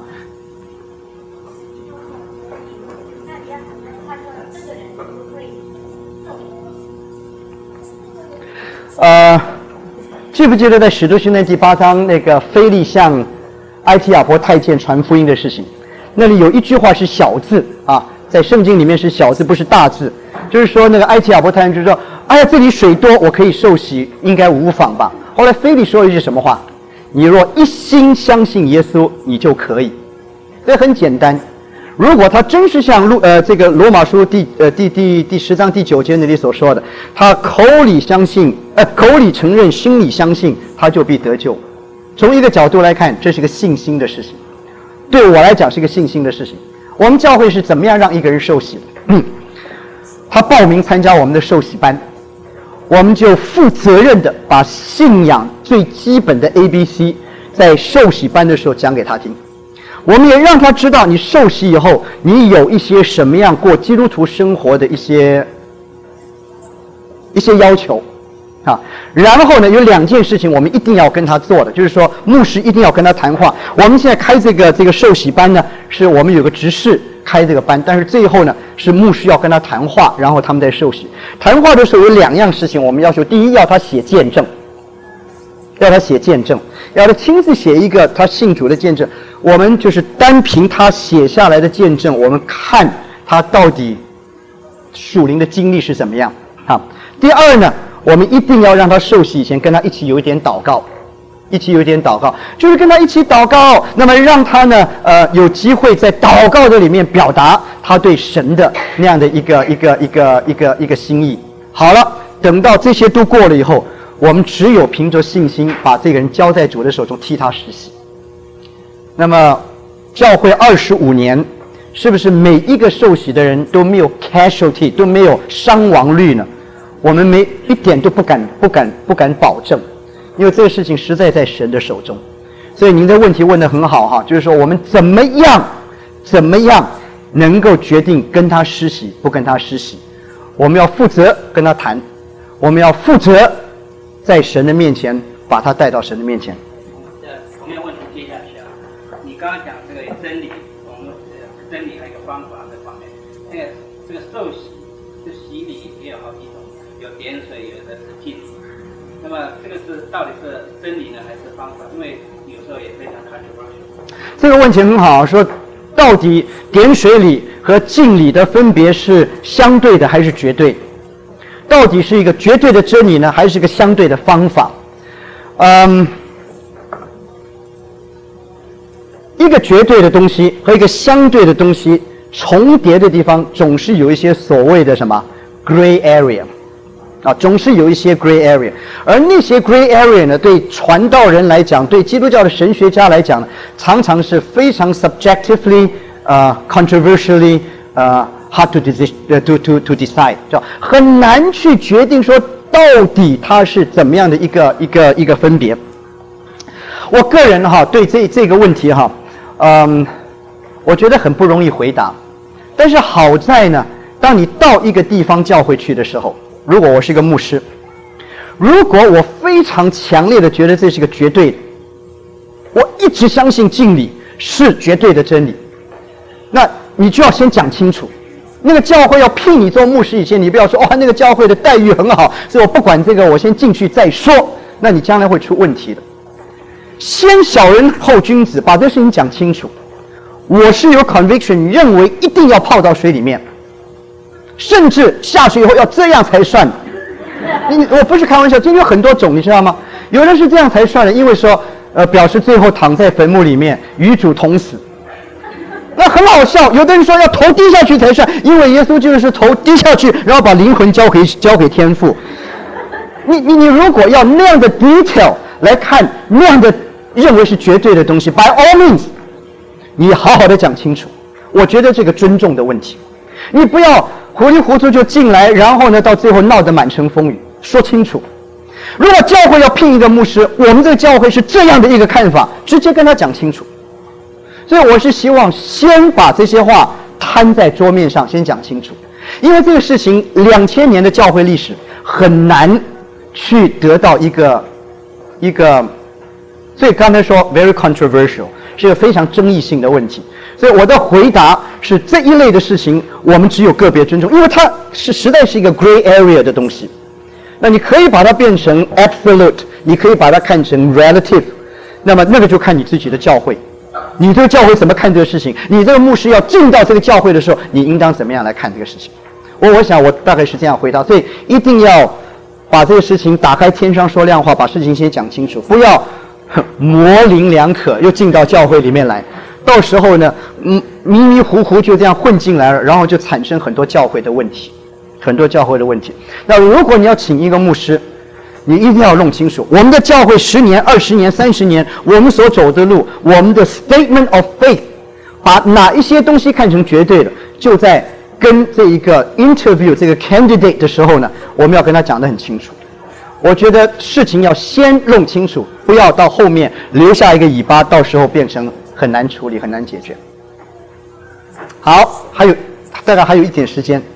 呃，记不记得在《使徒行传》第八章那个腓力向埃提亚伯太监传福音的事情？那里有一句话是小字啊，在圣经里面是小字，不是大字。就是说，那个埃提亚伯太监就说：“哎呀，这里水多，我可以受洗，应该无妨吧？”后来腓力说了一句什么话？你若一心相信耶稣，你就可以。这很简单。如果他真是像路呃这个罗马书第呃第第第十章第九节那里所说的，他口里相信呃口里承认，心里相信，他就必得救。从一个角度来看，这是个信心的事情。对我来讲是个信心的事情。我们教会是怎么样让一个人受洗的？嗯，他报名参加我们的受洗班，我们就负责任的把信仰最基本的 A B C 在受洗班的时候讲给他听。我们也让他知道，你受洗以后，你有一些什么样过基督徒生活的一些一些要求啊。然后呢，有两件事情我们一定要跟他做的，就是说，牧师一定要跟他谈话。我们现在开这个这个受洗班呢，是我们有个执事开这个班，但是最后呢，是牧师要跟他谈话，然后他们在受洗。谈话的时候有两样事情我们要求：第一，要他写见证。要他写见证，要他亲自写一个他信主的见证。我们就是单凭他写下来的见证，我们看他到底属灵的经历是怎么样啊。第二呢，我们一定要让他受洗以前跟他一起有一点祷告，一起有一点祷告，就是跟他一起祷告，那么让他呢呃有机会在祷告的里面表达他对神的那样的一个一个一个一个一个心意。好了，等到这些都过了以后，我们只有凭着信心把这个人交在主的手中，替他实习。那么教会二十五年，是不是每一个受洗的人都没有 casualty， 都没有伤亡率呢？我们没一点都不敢不敢不敢保证，因为这个事情实在在神的手中。所以您的问题问得很好哈，就是说我们怎么样怎么样能够决定跟他施洗不跟他施洗？我们要负责跟他谈，我们要负责在神的面前把他带到神的面前。 同样问题接下去啊，你刚刚讲这个真理，从真理还有一个方法这方面，那个这个受洗，这洗礼也有好几种，有点水，有的是浸。那么这个是到底是真理呢，还是方法？因为有时候也非常controversial。 这个问题很好，说到底点水礼和浸礼的分别是相对的还是绝对？到底是一个绝对的真理呢，还是一个相对的方法？嗯，一个绝对的东西和一个相对的东西重叠的地方，总是有一些所谓的什么 gray area。 啊，总是有一些 gray area， 而那些 gray area 呢，对传道人来讲，对基督教的神学家来讲呢，常常是非常 subjectively 呃、uh, controversially 呃、uh, hard to decide to to to decide， 就很难去决定说到底它是怎么样的一个一个一个分别。我个人哈对这这个问题哈，嗯，我觉得很不容易回答，但是好在呢，当你到一个地方教会去的时候，如果我是一个牧师，如果我非常强烈的觉得这是个绝对的，我一直相信敬礼是绝对的真理，那你就要先讲清楚。那个教会要聘你做牧师以前，你不要说哦，那个教会的待遇很好，所以我不管这个，我先进去再说，那你将来会出问题的。先小人后君子，把这事情讲清楚。我是有 conviction 认为一定要泡到水里面，甚至下水以后要这样才算。你我不是开玩笑，今天有很多种，你知道吗？有的是这样才算的，因为说呃表示最后躺在坟墓里面与主同死，那很好笑。有的人说要头低下去才算，因为耶稣就是头低下去，然后把灵魂交给交给天父。你你你如果要那样的 detail 来看那样的认为是绝对的东西 ，by all means， 你好好的讲清楚。我觉得这个尊重的问题，你不要糊里糊涂就进来，然后呢到最后闹得满城风雨。说清楚。如果教会要聘一个牧师，我们这个教会是这样的一个看法，直接跟他讲清楚。所以我是希望先把这些话摊在桌面上，先讲清楚，因为这个事情两千年的教会历史很难去得到一个一个。所以刚才说 very controversial 是个非常争议性的问题，所以我的回答是这一类的事情我们只有个别尊重，因为它是实在是一个 gray area 的东西。那你可以把它变成 absolute， 你可以把它看成 relative， 那么那个就看你自己的教会，你这个教会怎么看这个事情，你这个牧师要进到这个教会的时候，你应当怎么样来看这个事情。我我想我大概是这样回答，所以一定要把这个事情打开天窗说亮话，把事情先讲清楚，不要模棱两可又进到教会里面来，到时候呢嗯迷迷糊糊就这样混进来了，然后就产生很多教会的问题很多教会的问题。那如果你要请一个牧师，你一定要弄清楚我们的教会十年二十年三十年我们所走的路，我们的 statement of faith， 把哪一些东西看成绝对的，就在跟这一个 interview 这个 candidate 的时候呢，我们要跟他讲得很清楚。我觉得事情要先弄清楚，不要到后面留下一个尾巴，到时候变成很难处理很难解决。好，还有大概还有一点时间。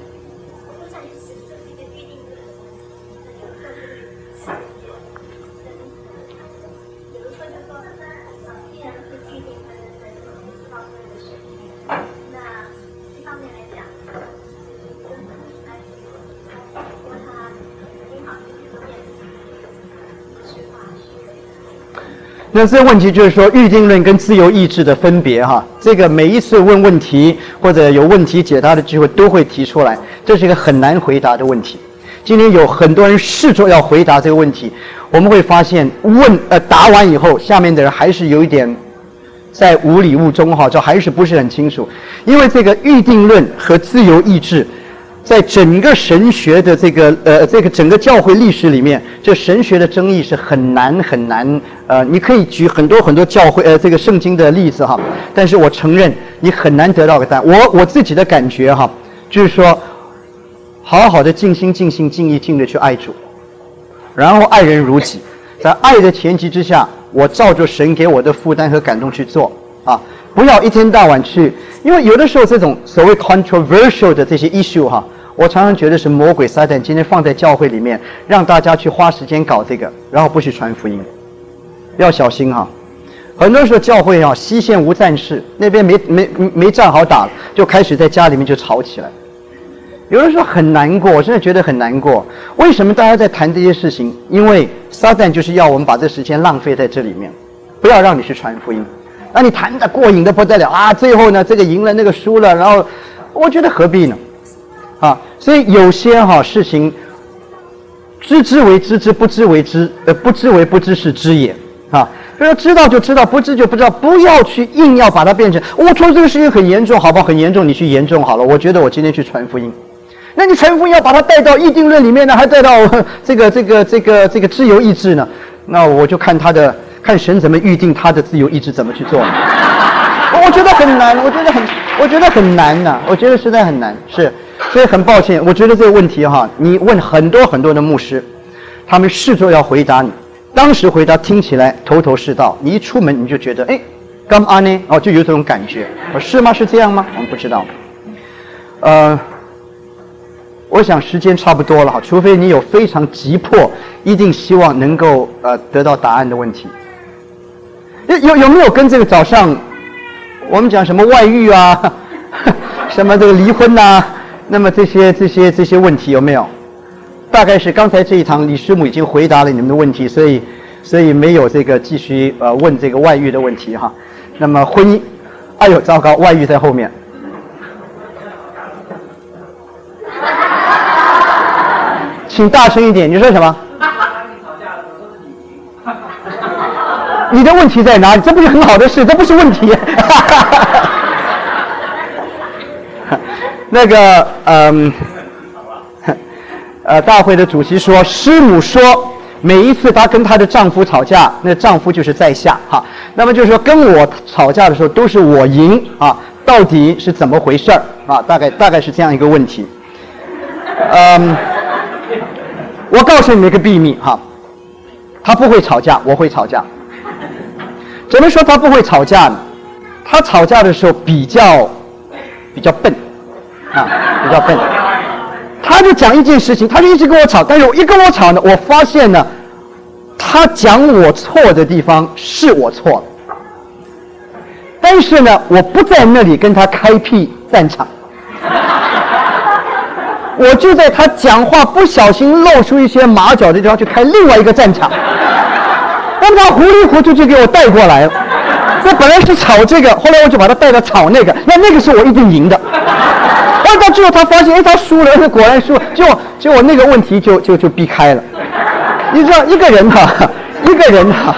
那这个问题就是说预定论跟自由意志的分别哈，这个每一次问问题或者有问题解答的机会都会提出来，这是一个很难回答的问题。今天有很多人试着要回答这个问题，我们会发现问呃答完以后，下面的人还是有一点在无里雾中哈，这还是不是很清楚。因为这个预定论和自由意志在整个神学的这个呃这个整个教会历史里面，这神学的争议是很难很难呃，你可以举很多很多教会呃这个圣经的例子哈，但是我承认你很难得到个答案。我我自己的感觉哈，就是说，好好的尽心尽性尽意尽力去爱主，然后爱人如己，在爱的前提之下，我照着神给我的负担和感动去做啊。不要一天到晚去，因为有的时候这种所谓 controversial 的这些 issue 哈，我常常觉得是魔鬼撒旦今天放在教会里面，让大家去花时间搞这个，然后不去传福音，要小心哈。很多时候教会啊，西线无战事，那边没没没仗好打了，就开始在家里面就吵起来。有的时候很难过，我真的觉得很难过。为什么大家在谈这些事情？因为撒旦就是要我们把这时间浪费在这里面，不要让你去传福音。那你谈的过瘾的不得了啊！最后呢，这个赢了，那个输了，然后我觉得何必呢？啊，所以有些哈、啊、事情，知之为知之，不知为知，呃，不知为不知是知也啊。所以说知道就知道，不知就不知道，不要去硬要把它变成我说这个事情很严重，好不好？很严重，你去严重好了。我觉得我今天去传福音， 那你传福音要把它带到议定论里面呢，还带到这个这个这个这个自由意志呢？那我就看他的看神怎么预定他的自由意志怎么去做呢？我觉得很难，我觉得很我觉得很难呐、啊，我觉得实在很难，是，所以很抱歉，我觉得这个问题哈，你问很多很多的牧师，他们试着要回答你，当时回答听起来头头是道，你一出门你就觉得哎，干嘛呢？哦，就有这种感觉，是吗？是这样吗？我们不知道。呃，我想时间差不多了哈，除非你有非常急迫，一定希望能够呃得到答案的问题。有有有没有跟这个早上我们讲什么外遇啊，什么这个离婚呐、啊，那么这些这些这些问题有没有？大概是刚才这一堂李师母已经回答了你们的问题，所以所以没有这个继续呃问这个外遇的问题哈。那么婚姻，哎呦糟糕，外遇在后面。请大声一点，你说什么？你的问题在哪里？这不是很好的事，这不是问题。那个，嗯，呃，大会的主席说，师母说，每一次她跟她的丈夫吵架，那丈夫就是在下哈。那么就是说，跟我吵架的时候都是我赢啊，到底是怎么回事儿啊？大概大概是这样一个问题。嗯，我告诉你们一个秘密哈，他不会吵架，我会吵架。怎么说他不会吵架呢？他吵架的时候比较比较笨啊，比较笨。他就讲一件事情，他就一直跟我吵，但是我一跟我吵呢，我发现呢，他讲我错的地方是我错了，但是呢，我不在那里跟他开辟战场，我就在他讲话不小心露出一些马脚的地方去开另外一个战场。那么他糊里糊涂就给我带过来了。我本来是吵这个，后来我就把他带到吵那个，那那个是我一定赢的。而到最后他发现，哎，他输了，那果然输了，结果结果那个问题就就就避开了。你知道，一个人哈、啊，一个人哈、啊，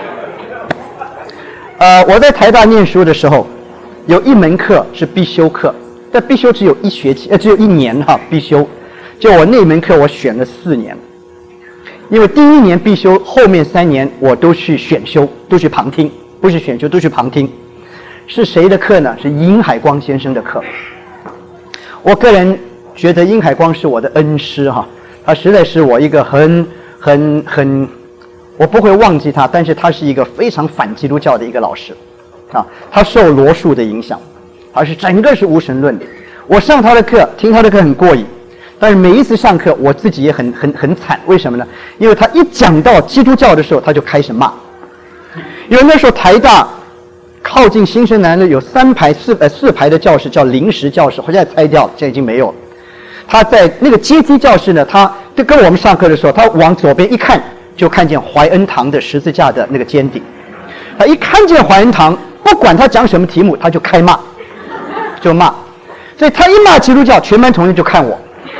呃，我在台大念书的时候，有一门课是必修课，但必修只有一学期，呃，只有一年哈、啊，必修。就我那门课我选了四年。因为第一年必修，后面三年我都去选修，都去旁听，不是选修，都去旁听。是谁的课呢？是殷海光先生的课。我个人觉得殷海光是我的恩师哈，他实在是我一个很很很，我不会忘记他，但是他是一个非常反基督教的一个老师，啊，他受罗素的影响，他是整个是无神论的。我上他的课，听他的课很过瘾。但是每一次上课，我自己也很很很惨，为什么呢？因为他一讲到基督教的时候，他就开始骂。因为那时候台大靠近新生南路有三排四呃四排的教室叫临时教室，现在拆掉了，现在已经没有了。他在那个阶梯教室呢，他就跟我们上课的时候，他往左边一看，就看见怀恩堂的十字架的那个尖顶。他一看见怀恩堂，不管他讲什么题目，他就开骂，就骂。所以他一骂基督教，全班同学就看我。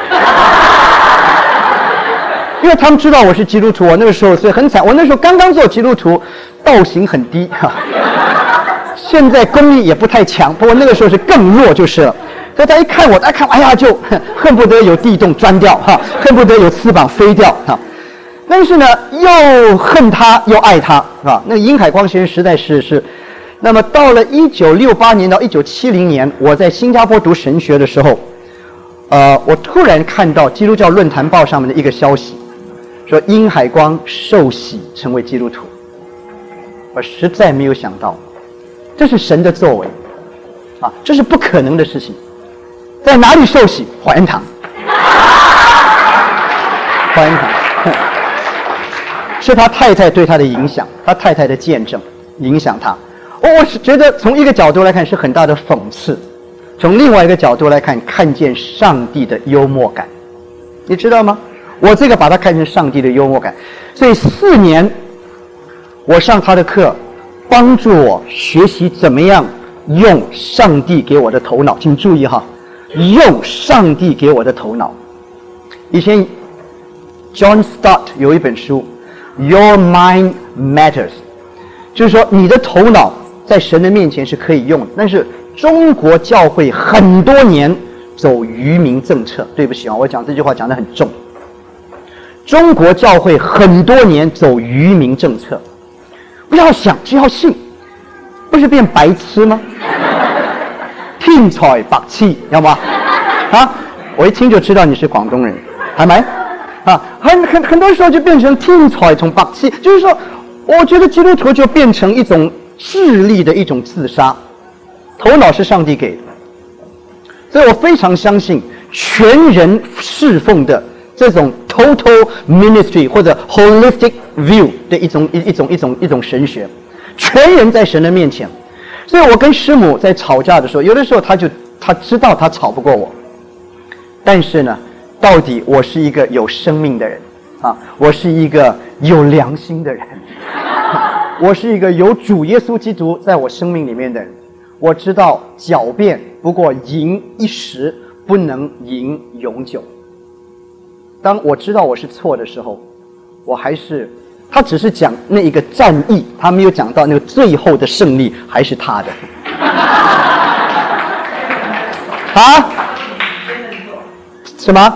因为他们知道我是基督徒，我那个时候所以很惨。我那时候刚刚做基督徒，道行很低哈。现在功力也不太强，不过那个时候是更弱就是了。所以他一看我，他看哎呀就恨不得有地洞钻掉哈，恨不得有翅膀飞掉哈。但是呢，又恨他又爱他是吧？那个殷海光先生实在是是。那么到了一九六八年到一九七零年，我在新加坡读神学的时候。呃，我突然看到《基督教论坛报》上面的一个消息，说殷海光受洗成为基督徒。我实在没有想到，这是神的作为，啊，这是不可能的事情。在哪里受洗？怀恩堂。怀恩堂，是他太太对他的影响，他太太的见证影响他。我我是觉得从一个角度来看是很大的讽刺。从另外一个角度来看，看见上帝的幽默感，你知道吗？我这个把它看成上帝的幽默感，所以四年我上他的课，帮助我学习怎么样用上帝给我的头脑。请注意哈，用上帝给我的头脑。以前 John Stott 有一本书 Your Mind Matters， 就是说你的头脑在神的面前是可以用的，但是中国教会很多年走愚民政策。对不起啊，我讲这句话讲得很重。中国教会很多年走愚民政策，不要想，只要信，不是变白痴吗？天才白痴，要吗？啊，我一听就知道你是广东人，係咪？啊，很很很多时候就变成天才從白痴，就是說，我覺得基督徒就變成一種智力的一種自殺，頭腦是上帝給的，所以我非常相信全人侍奉的這種 total ministry 或者 holistic view 的一種一一種一種一種神學，全人在神的面前。所以我跟師母在吵架的時候，有的時候他就他知道他吵不過我，但是呢，到底我是一個有生命的人啊，我是一個有良心的人，我是一個有主耶穌基督在我生命裡面的人。我知道狡辯不過贏一時，不能贏永久。當我知道我是錯的時候，我還是他只是講那一個戰役，他沒有講到那個最後的勝利還是他的。啊？什麼？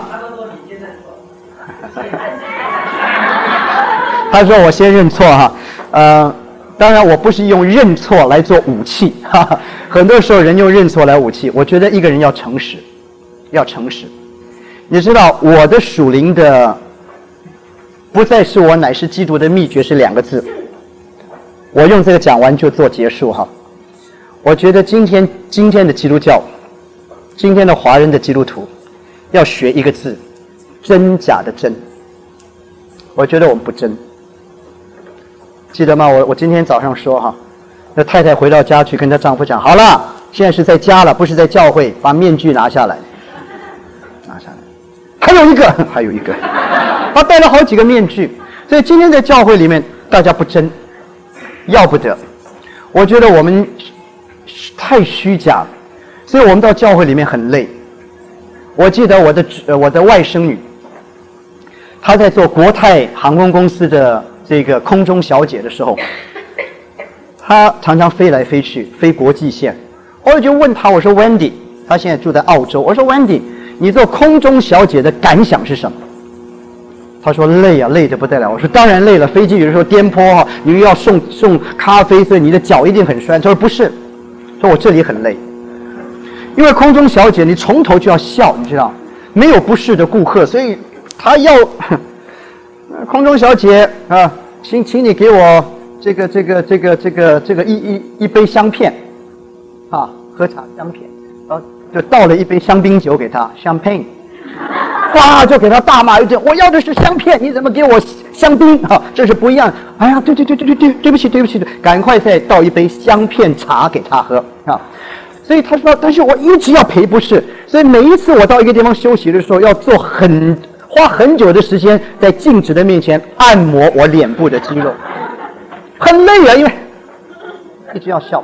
他說我先認錯哈，呃，當然我不是用認錯來做武器，哈哈，很多時候人用認錯來武器。我覺得一個人要誠實，要誠實。你知道我的屬靈的不再是我，乃是基督的秘訣是兩個字。我用這個講完就做結束哈。我覺得今天今天的基督教，今天的華人的基督徒，要學一個字，真假的真。我覺得我們不真。記得嗎？我我今天早上說哈，那太太回到家去跟她丈夫講，好了，現在是在家了，不是在教會，把面具拿下來，拿下來。還有一個，還有一個，他戴了好幾個面具。所以今天在教會裡面，大家不真，要不得。我覺得我們太虛假了，所以我們到教會裡面很累。我記得我的呃我的外甥女，她在做國泰航空公司的這個空中小姐的時候，她常常飛來飛去，飛國際線。我就問她，我說 Wendy， 她現在住在澳洲，我說 Wendy， 你做空中小姐的感想是什麼？她說累啊，累得不得了。我說當然累了，飛機有的時候顛簸哈，你又要送送咖啡，所以你的腳一定很酸。她說不是，說我這裡很累。因為空中小姐你從頭就要笑，你知道，沒有不是的顧客，所以她要空中小姐啊，請請你給我這個這個這個這個這個一一一杯香片，啊，喝茶香片，然後就倒了一杯香檳酒給她 champagne， 哇，就給她大罵一頓，我要的是香片，你怎麼給我香檳啊？這是不一樣。哎呀，對對對對對對，對不起對不起，趕快再倒一杯香片茶給她喝啊。所以他說，但是我一直要賠不是，所以每一次我到一個地方休息的時候，要做很花很久的時間在鏡子的面前按摩我臉部的肌肉，很累啊，因為一直要笑。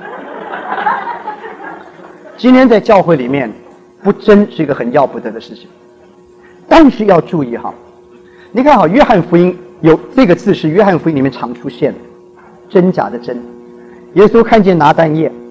今天在教會裡面，不真是一個很要不得的事情，但是要注意哈，你看哈，約翰福音有這個字是約翰福音裡面常出現的，真假的真。耶穌看見拿但業。